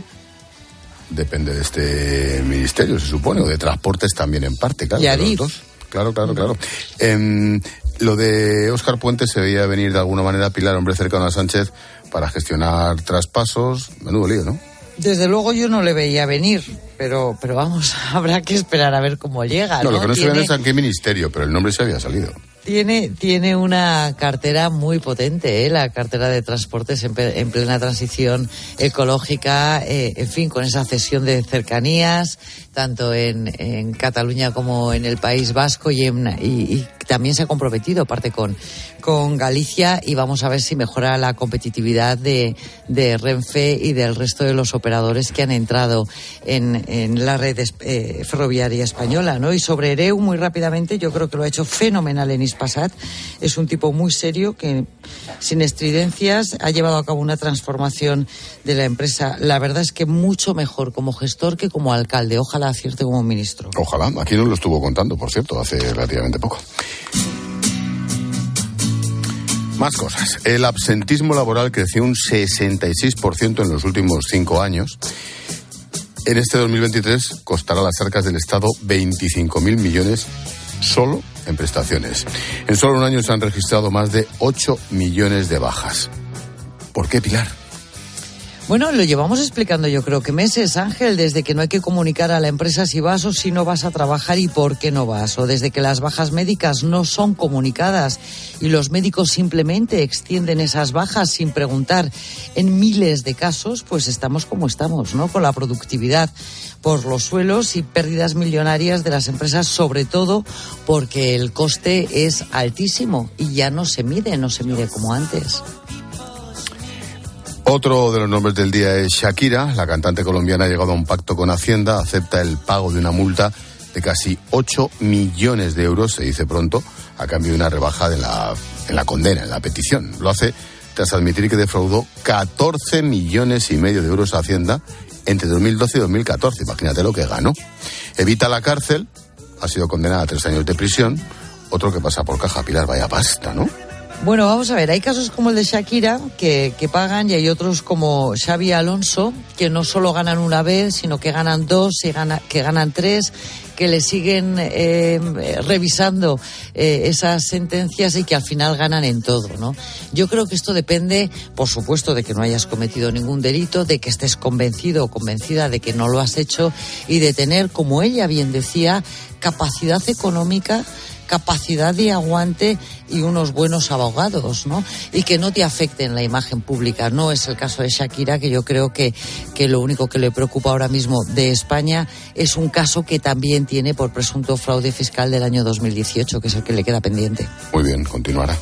depende de este ministerio, se supone, o de Transportes también en parte, claro. Y Adif. Claro, claro, claro. Eh, lo de Óscar Puente se veía venir de alguna manera, Pilar, hombre cercano a Sánchez, para gestionar traspasos. Menudo lío, ¿no? Desde luego yo no le veía venir, pero pero vamos, habrá que esperar a ver cómo llega, ¿no? No, lo que no Tiene... se ve es en qué ministerio, pero el nombre se había salido. Tiene, tiene una cartera muy potente, ¿eh? La cartera de transportes en, en plena transición ecológica, eh, en fin, con esa cesión de cercanías, tanto en, en Cataluña como en el País Vasco, y, en, y, y también se ha comprometido parte con, con Galicia, y vamos a ver si mejora la competitividad de, de Renfe y del resto de los operadores que han entrado en, en la red eh, ferroviaria española, ¿no? Y sobre Hereu, muy rápidamente, yo creo que lo ha hecho fenomenal en Hispasat. Es un tipo muy serio que, sin estridencias, ha llevado a cabo una transformación de la empresa. La verdad es que mucho mejor como gestor que como alcalde. Ojalá acierte como ministro. Ojalá. Aquí nos lo estuvo contando, por cierto, hace relativamente poco. Más cosas. El absentismo laboral creció un sesenta y seis por ciento en los últimos cinco años. En este dos mil veintitrés costará a las arcas del Estado veinticinco mil millones solo en prestaciones. En solo un año se han registrado más de ocho millones de bajas. ¿Por qué, Pilar? Bueno, lo llevamos explicando yo creo que meses, Ángel, desde que no hay que comunicar a la empresa si vas o si no vas a trabajar y por qué no vas, o desde que las bajas médicas no son comunicadas y los médicos simplemente extienden esas bajas sin preguntar. En miles de casos, pues estamos como estamos, ¿no? Con la productividad por los suelos y pérdidas millonarias de las empresas, sobre todo porque el coste es altísimo y ya no se mide, no se mide como antes. Otro de los nombres del día es Shakira. La cantante colombiana ha llegado a un pacto con Hacienda, acepta el pago de una multa de casi ocho millones de euros, se dice pronto, a cambio de una rebaja de la, en la condena, en la petición. Lo hace tras admitir que defraudó catorce millones y medio de euros a Hacienda entre dos mil doce y dos mil catorce. Imagínate lo que ganó. Evita la cárcel, ha sido condenada a tres años de prisión. Otro que pasa por caja, Pilar, vaya pasta, ¿no? Bueno, vamos a ver, hay casos como el de Shakira que, que pagan y hay otros como Xavi Alonso que no solo ganan una vez, sino que ganan dos, y gana, que ganan tres, que le siguen eh, revisando eh, esas sentencias y que al final ganan en todo, ¿no? Yo creo que esto depende, por supuesto, de que no hayas cometido ningún delito, de que estés convencido o convencida de que no lo has hecho y de tener, como ella bien decía, capacidad económica, capacidad de aguante y unos buenos abogados, ¿no? Y que no te afecten la imagen pública. No es el caso de Shakira, que yo creo que, que lo único que le preocupa ahora mismo de España es un caso que también tiene por presunto fraude fiscal del año dos mil dieciocho, que es el que le queda pendiente. Muy bien, continuará.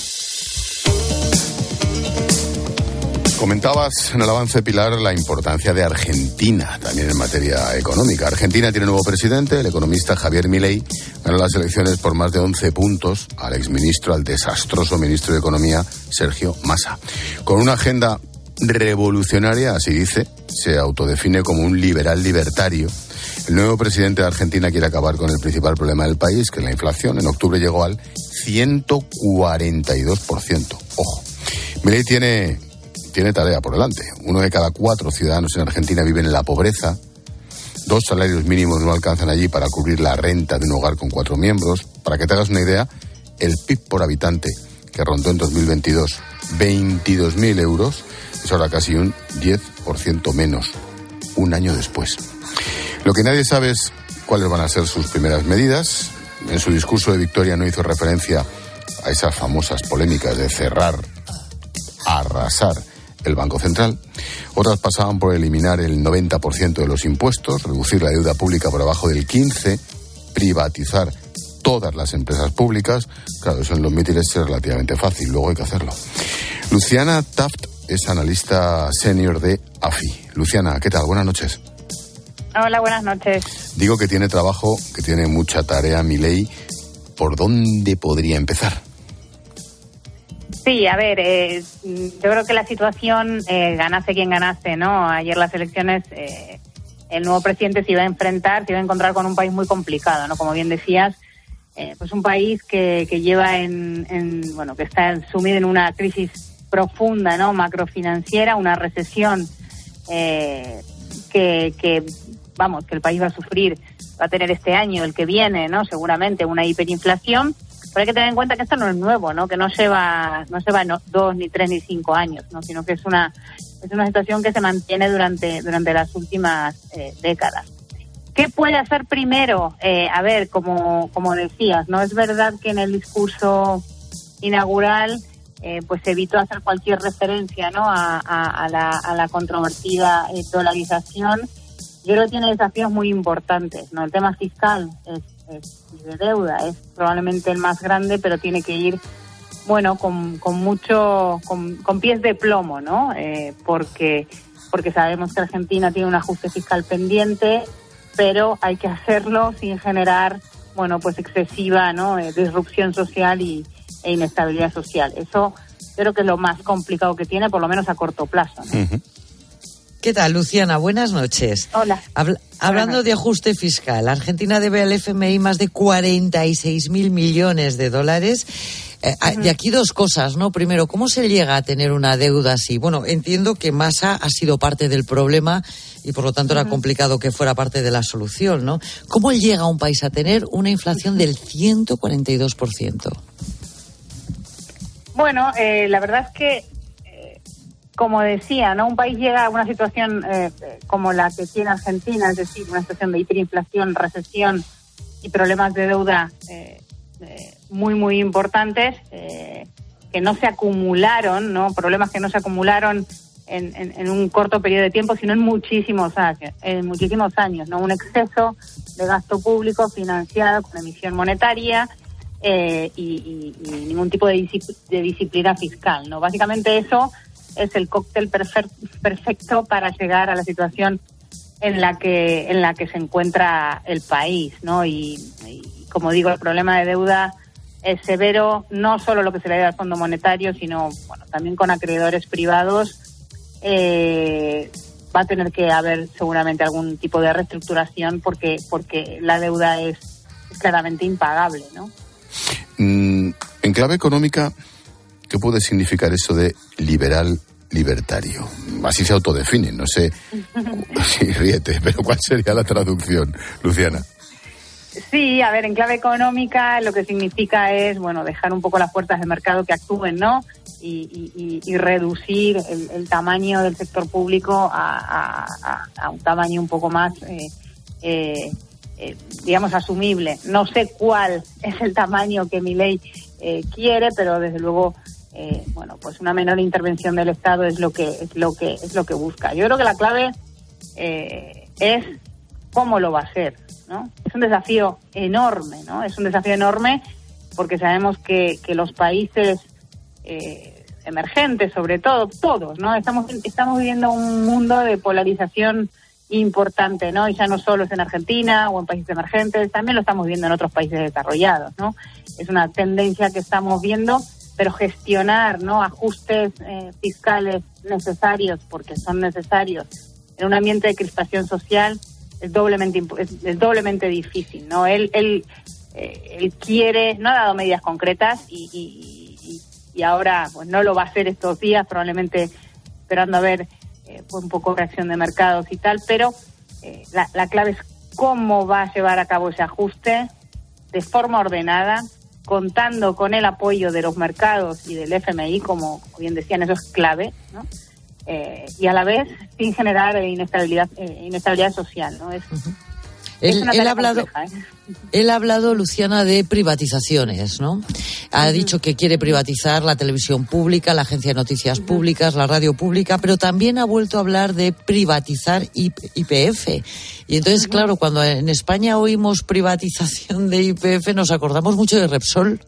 Comentabas en el avance, Pilar, la importancia de Argentina, también en materia económica. Argentina tiene nuevo presidente, el economista Javier Milei, ganó las elecciones por más de once puntos al exministro, al desastroso ministro de Economía, Sergio Massa. Con una agenda revolucionaria, así dice, se autodefine como un liberal libertario. El nuevo presidente de Argentina quiere acabar con el principal problema del país, que es la inflación. En octubre llegó al ciento cuarenta y dos por ciento. Ojo, Milei tiene... Tiene tarea por delante. Uno de cada cuatro ciudadanos en Argentina viven en la pobreza. Dos salarios mínimos no alcanzan allí para cubrir la renta de un hogar con cuatro miembros. Para que te hagas una idea, el P I B por habitante, que rondó en dos mil veintidós veintidós mil euros, es ahora casi un diez por ciento menos, un año después. Lo que nadie sabe es cuáles van a ser sus primeras medidas. En su discurso de victoria no hizo referencia a esas famosas polémicas de cerrar, arrasar el Banco Central. Otras pasaban por eliminar el noventa por ciento de los impuestos, reducir la deuda pública por abajo del quince por ciento, privatizar todas las empresas públicas. Claro, eso en los mítines es relativamente fácil, luego hay que hacerlo. Luciana Taft es analista senior de A F I. Luciana, ¿qué tal? Buenas noches. Hola, buenas noches. Digo que tiene trabajo, que tiene mucha tarea Milei. ¿Por dónde podría empezar? Sí, a ver, eh, yo creo que la situación, eh, ganase quien ganase, ¿no? Ayer las elecciones, eh, el nuevo presidente se iba a enfrentar, se iba a encontrar con un país muy complicado, ¿no? Como bien decías, eh, pues un país que, que lleva en, en, bueno, que está sumido en una crisis profunda, ¿no? Macrofinanciera, una recesión eh, que, que, vamos, que el país va a sufrir, va a tener este año, el que viene, ¿no? Seguramente una hiperinflación. Pero hay que tener en cuenta que esto no es nuevo, ¿no? Que no lleva, no lleva no, dos, ni tres, ni cinco años, ¿no? Sino que es una, es una situación que se mantiene durante, durante las últimas eh, décadas. ¿Qué puede hacer primero? Eh, a ver, como, como decías, ¿no? Es verdad que en el discurso inaugural, eh, pues se evitó hacer cualquier referencia, ¿no? A, a, a la, a la controvertida eh, dolarización. Yo creo que tiene desafíos muy importantes, ¿no? El tema fiscal es, es de deuda, es probablemente el más grande, pero tiene que ir, bueno, con, con mucho, con, con pies de plomo, ¿no? Eh, porque, porque sabemos que Argentina tiene un ajuste fiscal pendiente, pero hay que hacerlo sin generar, bueno, pues excesiva, ¿no? Eh, disrupción social y, e inestabilidad social. Eso creo que es lo más complicado que tiene, por lo menos a corto plazo, ¿no? Uh-huh. ¿Qué tal, Luciana? Buenas noches. Hola. Habla, hablando Buenas. de ajuste fiscal, Argentina debe al F M I más de cuarenta y seis mil millones de dólares. Eh, uh-huh. De aquí dos cosas, ¿no? Primero, ¿cómo se llega a tener una deuda así? Bueno, entiendo que Massa ha sido parte del problema y por lo tanto uh-huh. era complicado que fuera parte de la solución, ¿no? ¿Cómo llega un país a tener una inflación del ciento cuarenta y dos por ciento? Bueno, eh, la verdad es que, eh, como decía, ¿no? Un país llega a una situación eh, como la que tiene Argentina, es decir, una situación de hiperinflación, recesión y problemas de deuda eh, eh, muy, muy importantes, eh, que no se acumularon, ¿no? Problemas que no se acumularon en, en, en un corto periodo de tiempo, sino en muchísimos años, en muchísimos años, ¿no? Un exceso de gasto público financiado con emisión monetaria, Eh, y, y, y ningún tipo de, discipl- de disciplina fiscal, ¿no? Básicamente eso es el cóctel perfe- perfecto para llegar a la situación en la que en la que se encuentra el país, ¿no? Y, y como digo, el problema de deuda es severo, no solo lo que se le debe al Fondo Monetario, sino bueno, también con acreedores privados. Eh, va a tener que haber seguramente algún tipo de reestructuración porque porque la deuda es, es claramente impagable, ¿no? Mm, en clave económica, ¿qué puede significar eso de liberal libertario? Así se autodefine, no sé. Sí, ríete, pero ¿cuál sería la traducción, Luciana? Sí, a ver, en clave económica lo que significa es, bueno, dejar un poco las fuerzas de mercado que actúen, ¿no? Y, y, y reducir el, el tamaño del sector público a, a, a un tamaño un poco más... Eh, eh, Eh, digamos, asumible. No sé cuál es el tamaño que Milei eh, quiere, pero desde luego, eh, bueno, pues una menor intervención del Estado es lo que es lo que es lo que busca. Yo creo que la clave eh, es cómo lo va a hacer, ¿no? Es un desafío enorme, ¿no? Es un desafío enorme porque sabemos que, que los países eh, emergentes, sobre todo, todos, ¿no? Estamos estamos viviendo un mundo de polarización importante, ¿no? Y ya no solo es en Argentina o en países emergentes, también lo estamos viendo en otros países desarrollados, ¿no? Es una tendencia que estamos viendo, pero gestionar, ¿no? Ajustes eh, fiscales necesarios, porque son necesarios, en un ambiente de crispación social es doblemente es, es doblemente difícil, ¿no? Él él eh, él quiere, no ha dado medidas concretas y, y, y, y ahora pues no lo va a hacer estos días, probablemente esperando a ver Eh, un poco reacción de mercados y tal, pero eh, la, la clave es cómo va a llevar a cabo ese ajuste de forma ordenada, contando con el apoyo de los mercados y del F M I, como bien decían, eso es clave, ¿no? Eh, y a la vez sin generar inestabilidad eh, inestabilidad social, ¿no? Es, uh-huh. Él, él ha hablado, compleja, ¿eh? Él ha hablado, Luciana, de privatizaciones, ¿no? Ha uh-huh. dicho que quiere privatizar la televisión pública, la agencia de noticias uh-huh. públicas, la radio pública, pero también ha vuelto a hablar de privatizar I P F. Y entonces, uh-huh. claro, cuando en España oímos privatización de I P F, nos acordamos mucho de Repsol.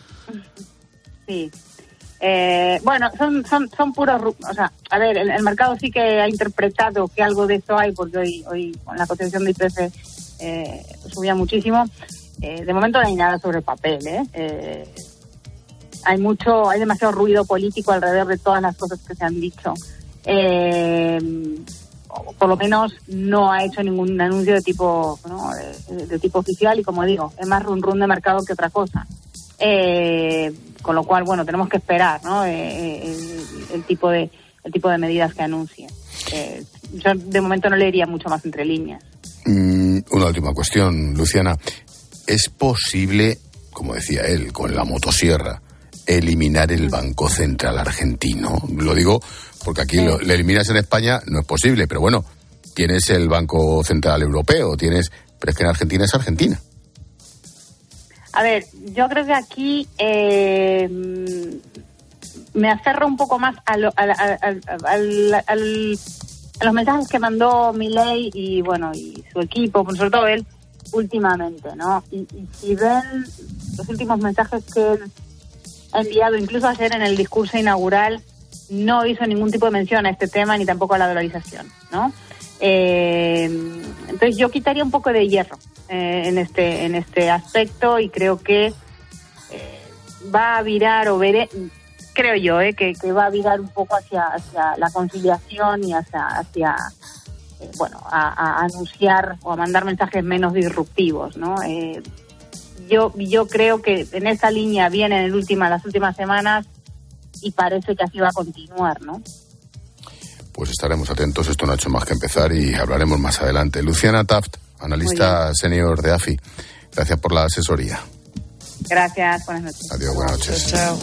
Sí. Eh, bueno, son son son puros, o sea, a ver, el, el mercado sí que ha interpretado que algo de eso hay, porque hoy hoy con la cotización de I P F eh, subía muchísimo. Eh, de momento no hay nada sobre el papel, ¿eh? Eh, hay mucho, hay demasiado ruido político alrededor de todas las cosas que se han dicho. Eh, por lo menos no ha hecho ningún anuncio de tipo, ¿no? de, de tipo oficial y, como digo, es más run run de mercado que otra cosa. Eh, con lo cual, bueno, tenemos que esperar, ¿no? Eh, el, el tipo de el tipo de medidas que anuncie. Eh, yo de momento no leería mucho más entre líneas. Mm, una última cuestión, Luciana. ¿Es posible, como decía él, con la motosierra, eliminar el Banco Central argentino? Lo digo porque aquí sí. lo, lo eliminas en España, no es posible, pero bueno, tienes el Banco Central Europeo, tienes, pero es que en Argentina es Argentina. A ver, yo creo que aquí eh, me aferro un poco más a, lo, a, a, a, a, a, a los mensajes que mandó Milei y, bueno, y su equipo, sobre todo él, últimamente, ¿no? Y, y si ven los últimos mensajes que él ha enviado, incluso ayer en el discurso inaugural, no hizo ningún tipo de mención a este tema ni tampoco a la dolarización, ¿no? Eh, entonces yo quitaría un poco de hierro eh, en este en este aspecto y creo que eh, va a virar o veré, creo yo, eh, que, que va a virar un poco hacia hacia la conciliación y hacia hacia eh, bueno a, a anunciar o a mandar mensajes menos disruptivos, ¿no? Eh, yo yo creo que en esa línea viene en el última, las últimas semanas y parece que así va a continuar, ¿no? Pues estaremos atentos, esto no ha hecho más que empezar y hablaremos más adelante. Luciana Taft, analista senior de A F I, gracias por la asesoría. Gracias, buenas noches. Adiós, buenas noches. Chao.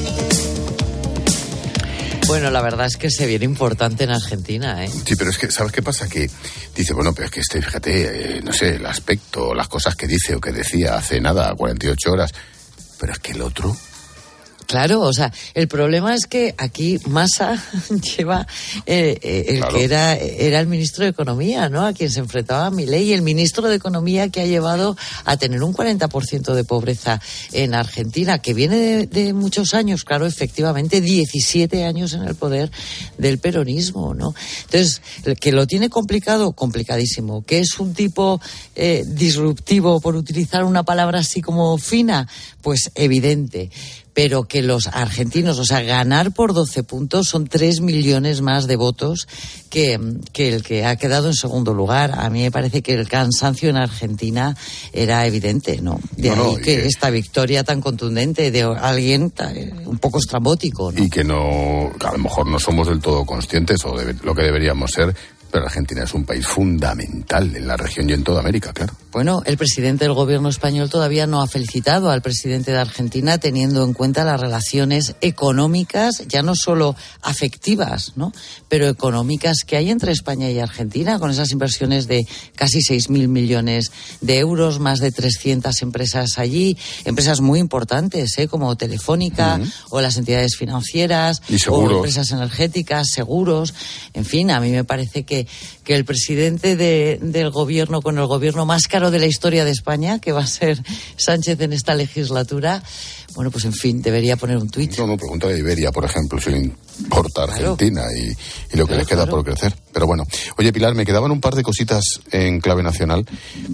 Bueno, la verdad es que se viene importante en Argentina, ¿eh? Sí, pero es que, ¿sabes qué pasa? Que dice, bueno, pero es que este, fíjate, eh, no sé, el aspecto, las cosas que dice o que decía hace nada, cuarenta y ocho horas, pero es que el otro... Claro, o sea, el problema es que aquí Massa lleva eh, eh, el claro. que era era el ministro de Economía, ¿no? A quien se enfrentaba a Milei, y el ministro de Economía que ha llevado a tener un cuarenta por ciento de pobreza en Argentina, que viene de, de muchos años, claro, efectivamente, diecisiete años en el poder del peronismo, ¿no? Entonces, que lo tiene complicado, complicadísimo, que es un tipo eh, disruptivo, por utilizar una palabra así como fina, pues evidente. Pero que los argentinos, o sea, ganar por doce puntos son tres millones más de votos que, que el que ha quedado en segundo lugar. A mí me parece que el cansancio en Argentina era evidente, ¿no? De no, ahí no, que, que esta victoria tan contundente de alguien un poco estrambótico, ¿no? Y que no, a lo mejor no somos del todo conscientes o de lo que deberíamos ser, pero Argentina es un país fundamental en la región y en toda América, claro. Bueno, el presidente del gobierno español todavía no ha felicitado al presidente de Argentina, teniendo en cuenta las relaciones económicas, ya no solo afectivas, ¿no?, pero económicas que hay entre España y Argentina, con esas inversiones de casi seis mil millones de euros, más de trescientas empresas allí, empresas muy importantes, ¿eh?, como Telefónica, uh-huh. o las entidades financieras, y seguros, o empresas energéticas, seguros. En fin, a mí me parece que, que el presidente de, del gobierno, con el gobierno más caro de la historia de España, que va a ser Sánchez en esta legislatura, bueno, pues en fin, debería poner un tuit. No, no, pregúntale a Iberia, por ejemplo, si le importa Argentina, claro. y, y lo que claro, les queda claro. por crecer. Pero bueno, oye, Pilar, me quedaban un par de cositas en clave nacional.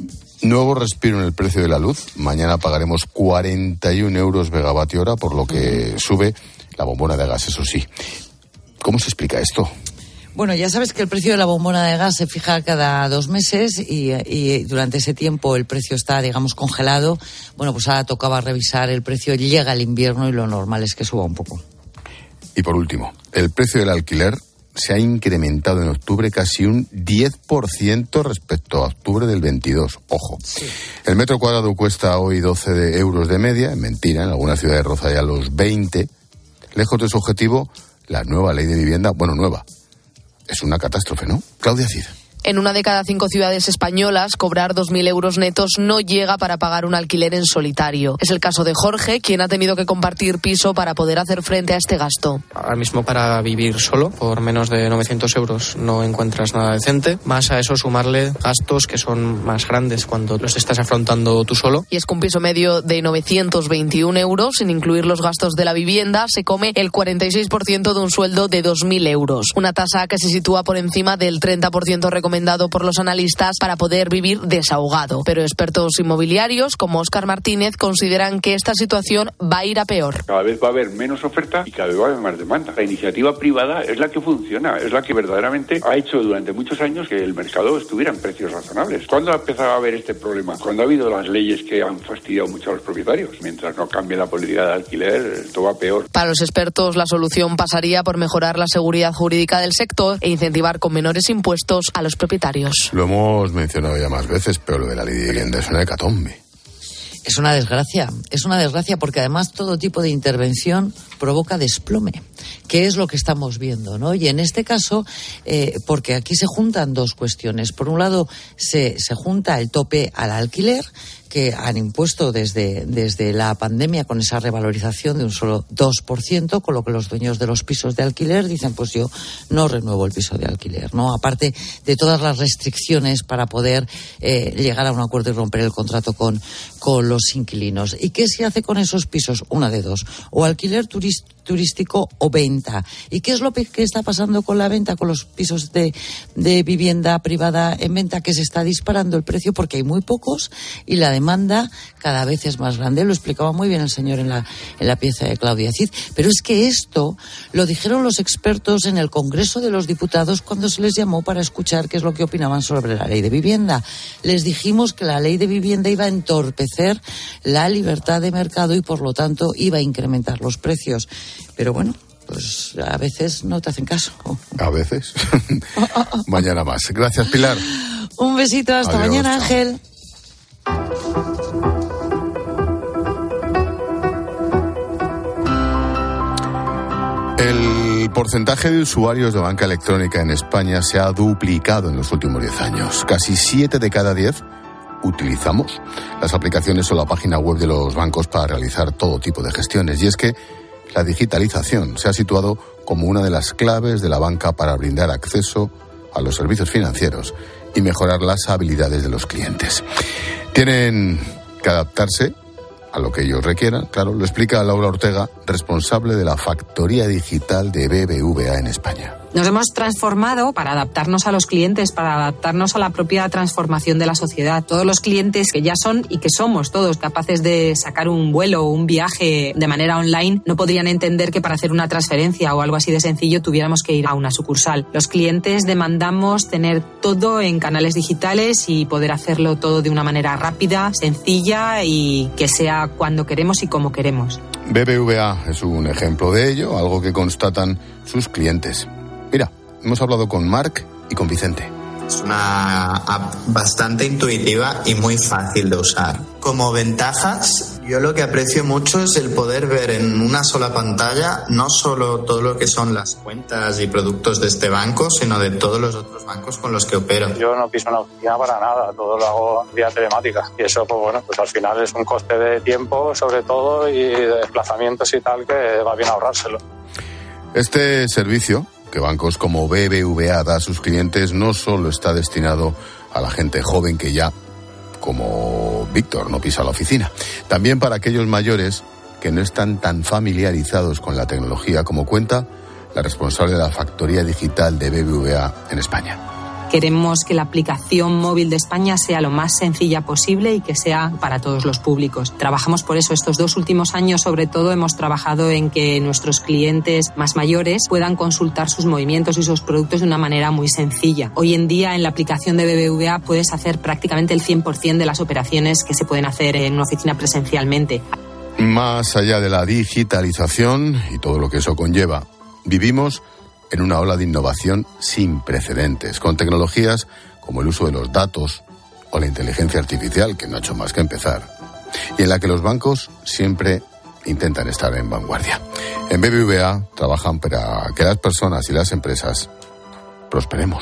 Nuevo respiro en el precio de la luz. Mañana pagaremos cuarenta y un euros megavatio hora, por lo que mm. sube la bombona de gas, eso sí. ¿Cómo se explica esto? Bueno, ya sabes que el precio de la bombona de gas se fija cada dos meses y, y durante ese tiempo el precio está, digamos, congelado. Bueno, pues ahora tocaba revisar el precio, llega el invierno y lo normal es que suba un poco. Y por último, el precio del alquiler se ha incrementado en octubre casi un diez por ciento respecto a octubre del veintidós. Ojo, sí. El metro cuadrado cuesta hoy doce de euros de media, mentira, en algunas ciudades roza ya los veinte. Lejos de su objetivo, la nueva ley de vivienda, bueno, nueva, es una catástrofe, ¿no? Claudia Cid. En una de cada cinco ciudades españolas, cobrar dos mil euros netos no llega para pagar un alquiler en solitario. Es el caso de Jorge, quien ha tenido que compartir piso para poder hacer frente a este gasto. Ahora mismo, para vivir solo, por menos de novecientos euros, no encuentras nada decente. Más a eso sumarle gastos que son más grandes cuando los estás afrontando tú solo. Y es que un piso medio de novecientos veintiún euros, sin incluir los gastos de la vivienda, se come el cuarenta y seis por ciento de un sueldo de dos mil euros. Una tasa que se sitúa por encima del treinta por ciento recomendado por los analistas para poder vivir desahogado. Pero expertos inmobiliarios como Óscar Martínez consideran que esta situación va a ir a peor. Cada vez va a haber menos oferta y cada vez va a haber más demanda. La iniciativa privada es la que funciona, es la que verdaderamente ha hecho durante muchos años que el mercado estuviera en precios razonables. ¿Cuándo ha empezado a haber este problema? Cuando ha habido las leyes que han fastidiado mucho a los propietarios. Mientras no cambie la política de alquiler, esto va peor. Para los expertos, la solución pasaría por mejorar la seguridad jurídica del sector e incentivar con menores impuestos a los propietarios. Lo hemos mencionado ya más veces, pero lo de la ley de vivienda es una hecatombe. Es una desgracia, es una desgracia porque además todo tipo de intervención provoca desplome, que es lo que estamos viendo, ¿no? Y en este caso, eh, porque aquí se juntan dos cuestiones. Por un lado, se, se junta el tope al alquiler, que han impuesto desde, desde la pandemia con esa revalorización de un solo dos por ciento, con lo que los dueños de los pisos de alquiler dicen, pues yo no renuevo el piso de alquiler, ¿no? Aparte de todas las restricciones para poder eh, llegar a un acuerdo y romper el contrato con, con los inquilinos. ¿Y qué se hace con esos pisos? Una de dos. O alquiler turístico turístico o venta. ¿Y qué es lo que está pasando con la venta, con los pisos de, de vivienda privada en venta? Que se está disparando el precio porque hay muy pocos y la demanda cada vez es más grande. Lo explicaba muy bien el señor en la, en la pieza de Claudia Cid. Pero es que esto lo dijeron los expertos en el Congreso de los Diputados cuando se les llamó para escuchar qué es lo que opinaban sobre la ley de vivienda. Les dijimos que la ley de vivienda iba a entorpecer la libertad de mercado y por lo tanto iba a incrementar los precios. Pero bueno, pues a veces no te hacen caso. A veces. Mañana más. Gracias, Pilar. Un besito, hasta Adiós, mañana, chao. Ángel. El porcentaje de usuarios de banca electrónica en España se ha duplicado en los últimos diez años. Casi siete de cada diez utilizamos las aplicaciones o la página web de los bancos para realizar todo tipo de gestiones. Y es que la digitalización se ha situado como una de las claves de la banca para brindar acceso a los servicios financieros y mejorar las habilidades de los clientes. Tienen que adaptarse a lo que ellos requieran, claro, lo explica Laura Ortega, responsable de la factoría digital de B B V A en España. Nos hemos transformado para adaptarnos a los clientes, para adaptarnos a la propia transformación de la sociedad. Todos los clientes que ya son y que somos todos capaces de sacar un vuelo o un viaje de manera online no podrían entender que para hacer una transferencia o algo así de sencillo tuviéramos que ir a una sucursal. Los clientes demandamos tener todo en canales digitales y poder hacerlo todo de una manera rápida, sencilla y que sea cuando queremos y como queremos. B B V A es un ejemplo de ello, algo que constatan sus clientes. Mira, hemos hablado con Marc y con Vicente. Es una app bastante intuitiva y muy fácil de usar. Como ventajas, yo lo que aprecio mucho es el poder ver en una sola pantalla no solo todo lo que son las cuentas y productos de este banco, sino de todos los otros bancos con los que opero. Yo no piso una oficina para nada, todo lo hago vía telemática. Y eso, pues bueno, pues al final es un coste de tiempo, sobre todo, y de desplazamientos y tal, que va bien ahorrárselo. Este servicio que bancos como B B V A da a sus clientes no solo está destinado a la gente joven que ya, como Víctor, no pisa la oficina. También para aquellos mayores que no están tan familiarizados con la tecnología, como cuenta la responsable de la factoría digital de B B V A en España. Queremos que la aplicación móvil de España sea lo más sencilla posible y que sea para todos los públicos. Trabajamos por eso. Estos dos últimos años, sobre todo, hemos trabajado en que nuestros clientes más mayores puedan consultar sus movimientos y sus productos de una manera muy sencilla. Hoy en día, en la aplicación de B B V A puedes hacer prácticamente el cien por ciento de las operaciones que se pueden hacer en una oficina presencialmente. Más allá de la digitalización y todo lo que eso conlleva, vivimos en una ola de innovación sin precedentes, con tecnologías como el uso de los datos o la inteligencia artificial, que no ha hecho más que empezar, y en la que los bancos siempre intentan estar en vanguardia. En B B V A trabajan para que las personas y las empresas prosperemos.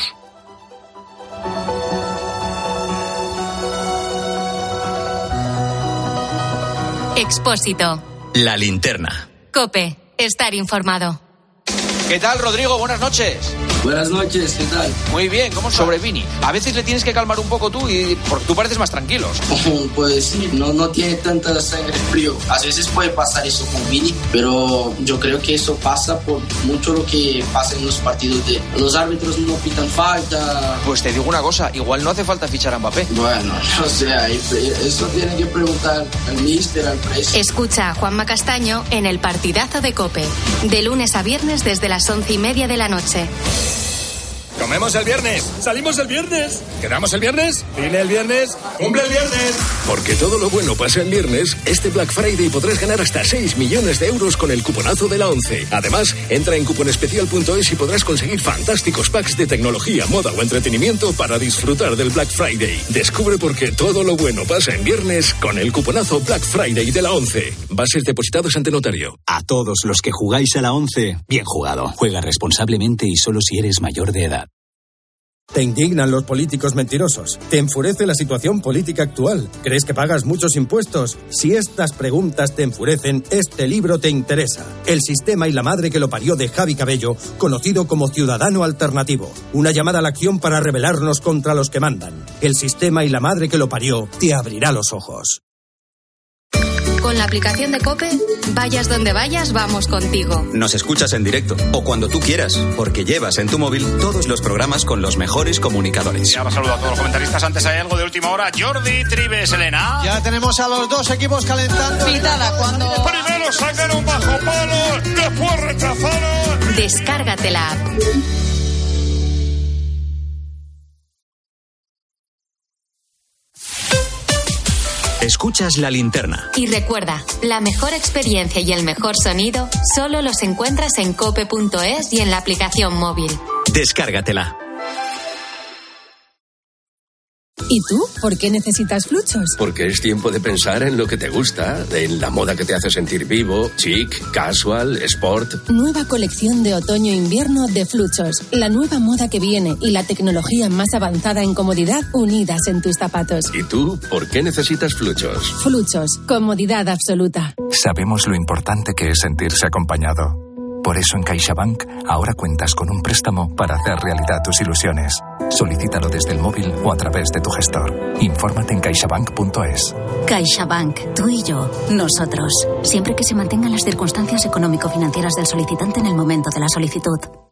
Expósito. La linterna. COPE. Estar informado. ¿Qué tal, Rodrigo? Buenas noches. Buenas noches, ¿qué tal? Muy bien, ¿cómo sobre Vini? A veces le tienes que calmar un poco tú y porque tú pareces más tranquilo. Pues sí, no, no tiene tanta sangre frío. A veces puede pasar eso con Vini, pero yo creo que eso pasa por mucho lo que pasa en los partidos de los árbitros no pitan falta. Pues te digo una cosa, igual no hace falta fichar a Mbappé. Bueno, no sé, eso tiene que preguntar al míster, al presidente. Escucha a Juanma Castaño en el Partidazo de COPE, de lunes a viernes desde las once y media de la noche. Comemos el viernes, salimos el viernes, quedamos el viernes, viene el viernes, cumple el viernes. Porque todo lo bueno pasa el viernes, este Black Friday podrás ganar hasta seis millones de euros con el cuponazo de la once. Además, entra en cuponespecial punto es y podrás conseguir fantásticos packs de tecnología, moda o entretenimiento para disfrutar del Black Friday. Descubre por qué todo lo bueno pasa en viernes con el cuponazo Black Friday de la once. Bases depositados ante notario. A todos los que jugáis a la once, bien jugado. Juega responsablemente y solo si eres mayor de edad. ¿Te indignan los políticos mentirosos? ¿Te enfurece la situación política actual? ¿Crees que pagas muchos impuestos? Si estas preguntas te enfurecen, este libro te interesa. El sistema y la madre que lo parió de Javi Cabello, conocido como Ciudadano Alternativo. Una llamada a la acción para rebelarnos contra los que mandan. El sistema y la madre que lo parió te abrirá los ojos. Con la aplicación de COPE, vayas donde vayas, vamos contigo. Nos escuchas en directo o cuando tú quieras, porque llevas en tu móvil todos los programas con los mejores comunicadores. Y ahora saludo a todos los comentaristas. Antes hay algo de última hora. Jordi, Tribes, Elena. Ya tenemos a los dos equipos calentando. Pitada cuando... Primero sacaron bajo palo, después rechazaron. Descárgate la app. Escuchas La Linterna. Y recuerda, la mejor experiencia y el mejor sonido solo los encuentras en cope punto es y en la aplicación móvil. Descárgatela. ¿Y tú? ¿Por qué necesitas Fluchos? Porque es tiempo de pensar en lo que te gusta, en la moda que te hace sentir vivo, chic, casual, sport. Nueva colección de otoño-invierno de Fluchos. La nueva moda que viene y la tecnología más avanzada en comodidad unidas en tus zapatos. ¿Y tú? ¿Por qué necesitas Fluchos? Fluchos. Comodidad absoluta. Sabemos lo importante que es sentirse acompañado. Por eso en CaixaBank ahora cuentas con un préstamo para hacer realidad tus ilusiones. Solicítalo desde el móvil o a través de tu gestor. Infórmate en caixabank punto es. CaixaBank, tú y yo, nosotros. Siempre que se mantengan las circunstancias económico-financieras del solicitante en el momento de la solicitud.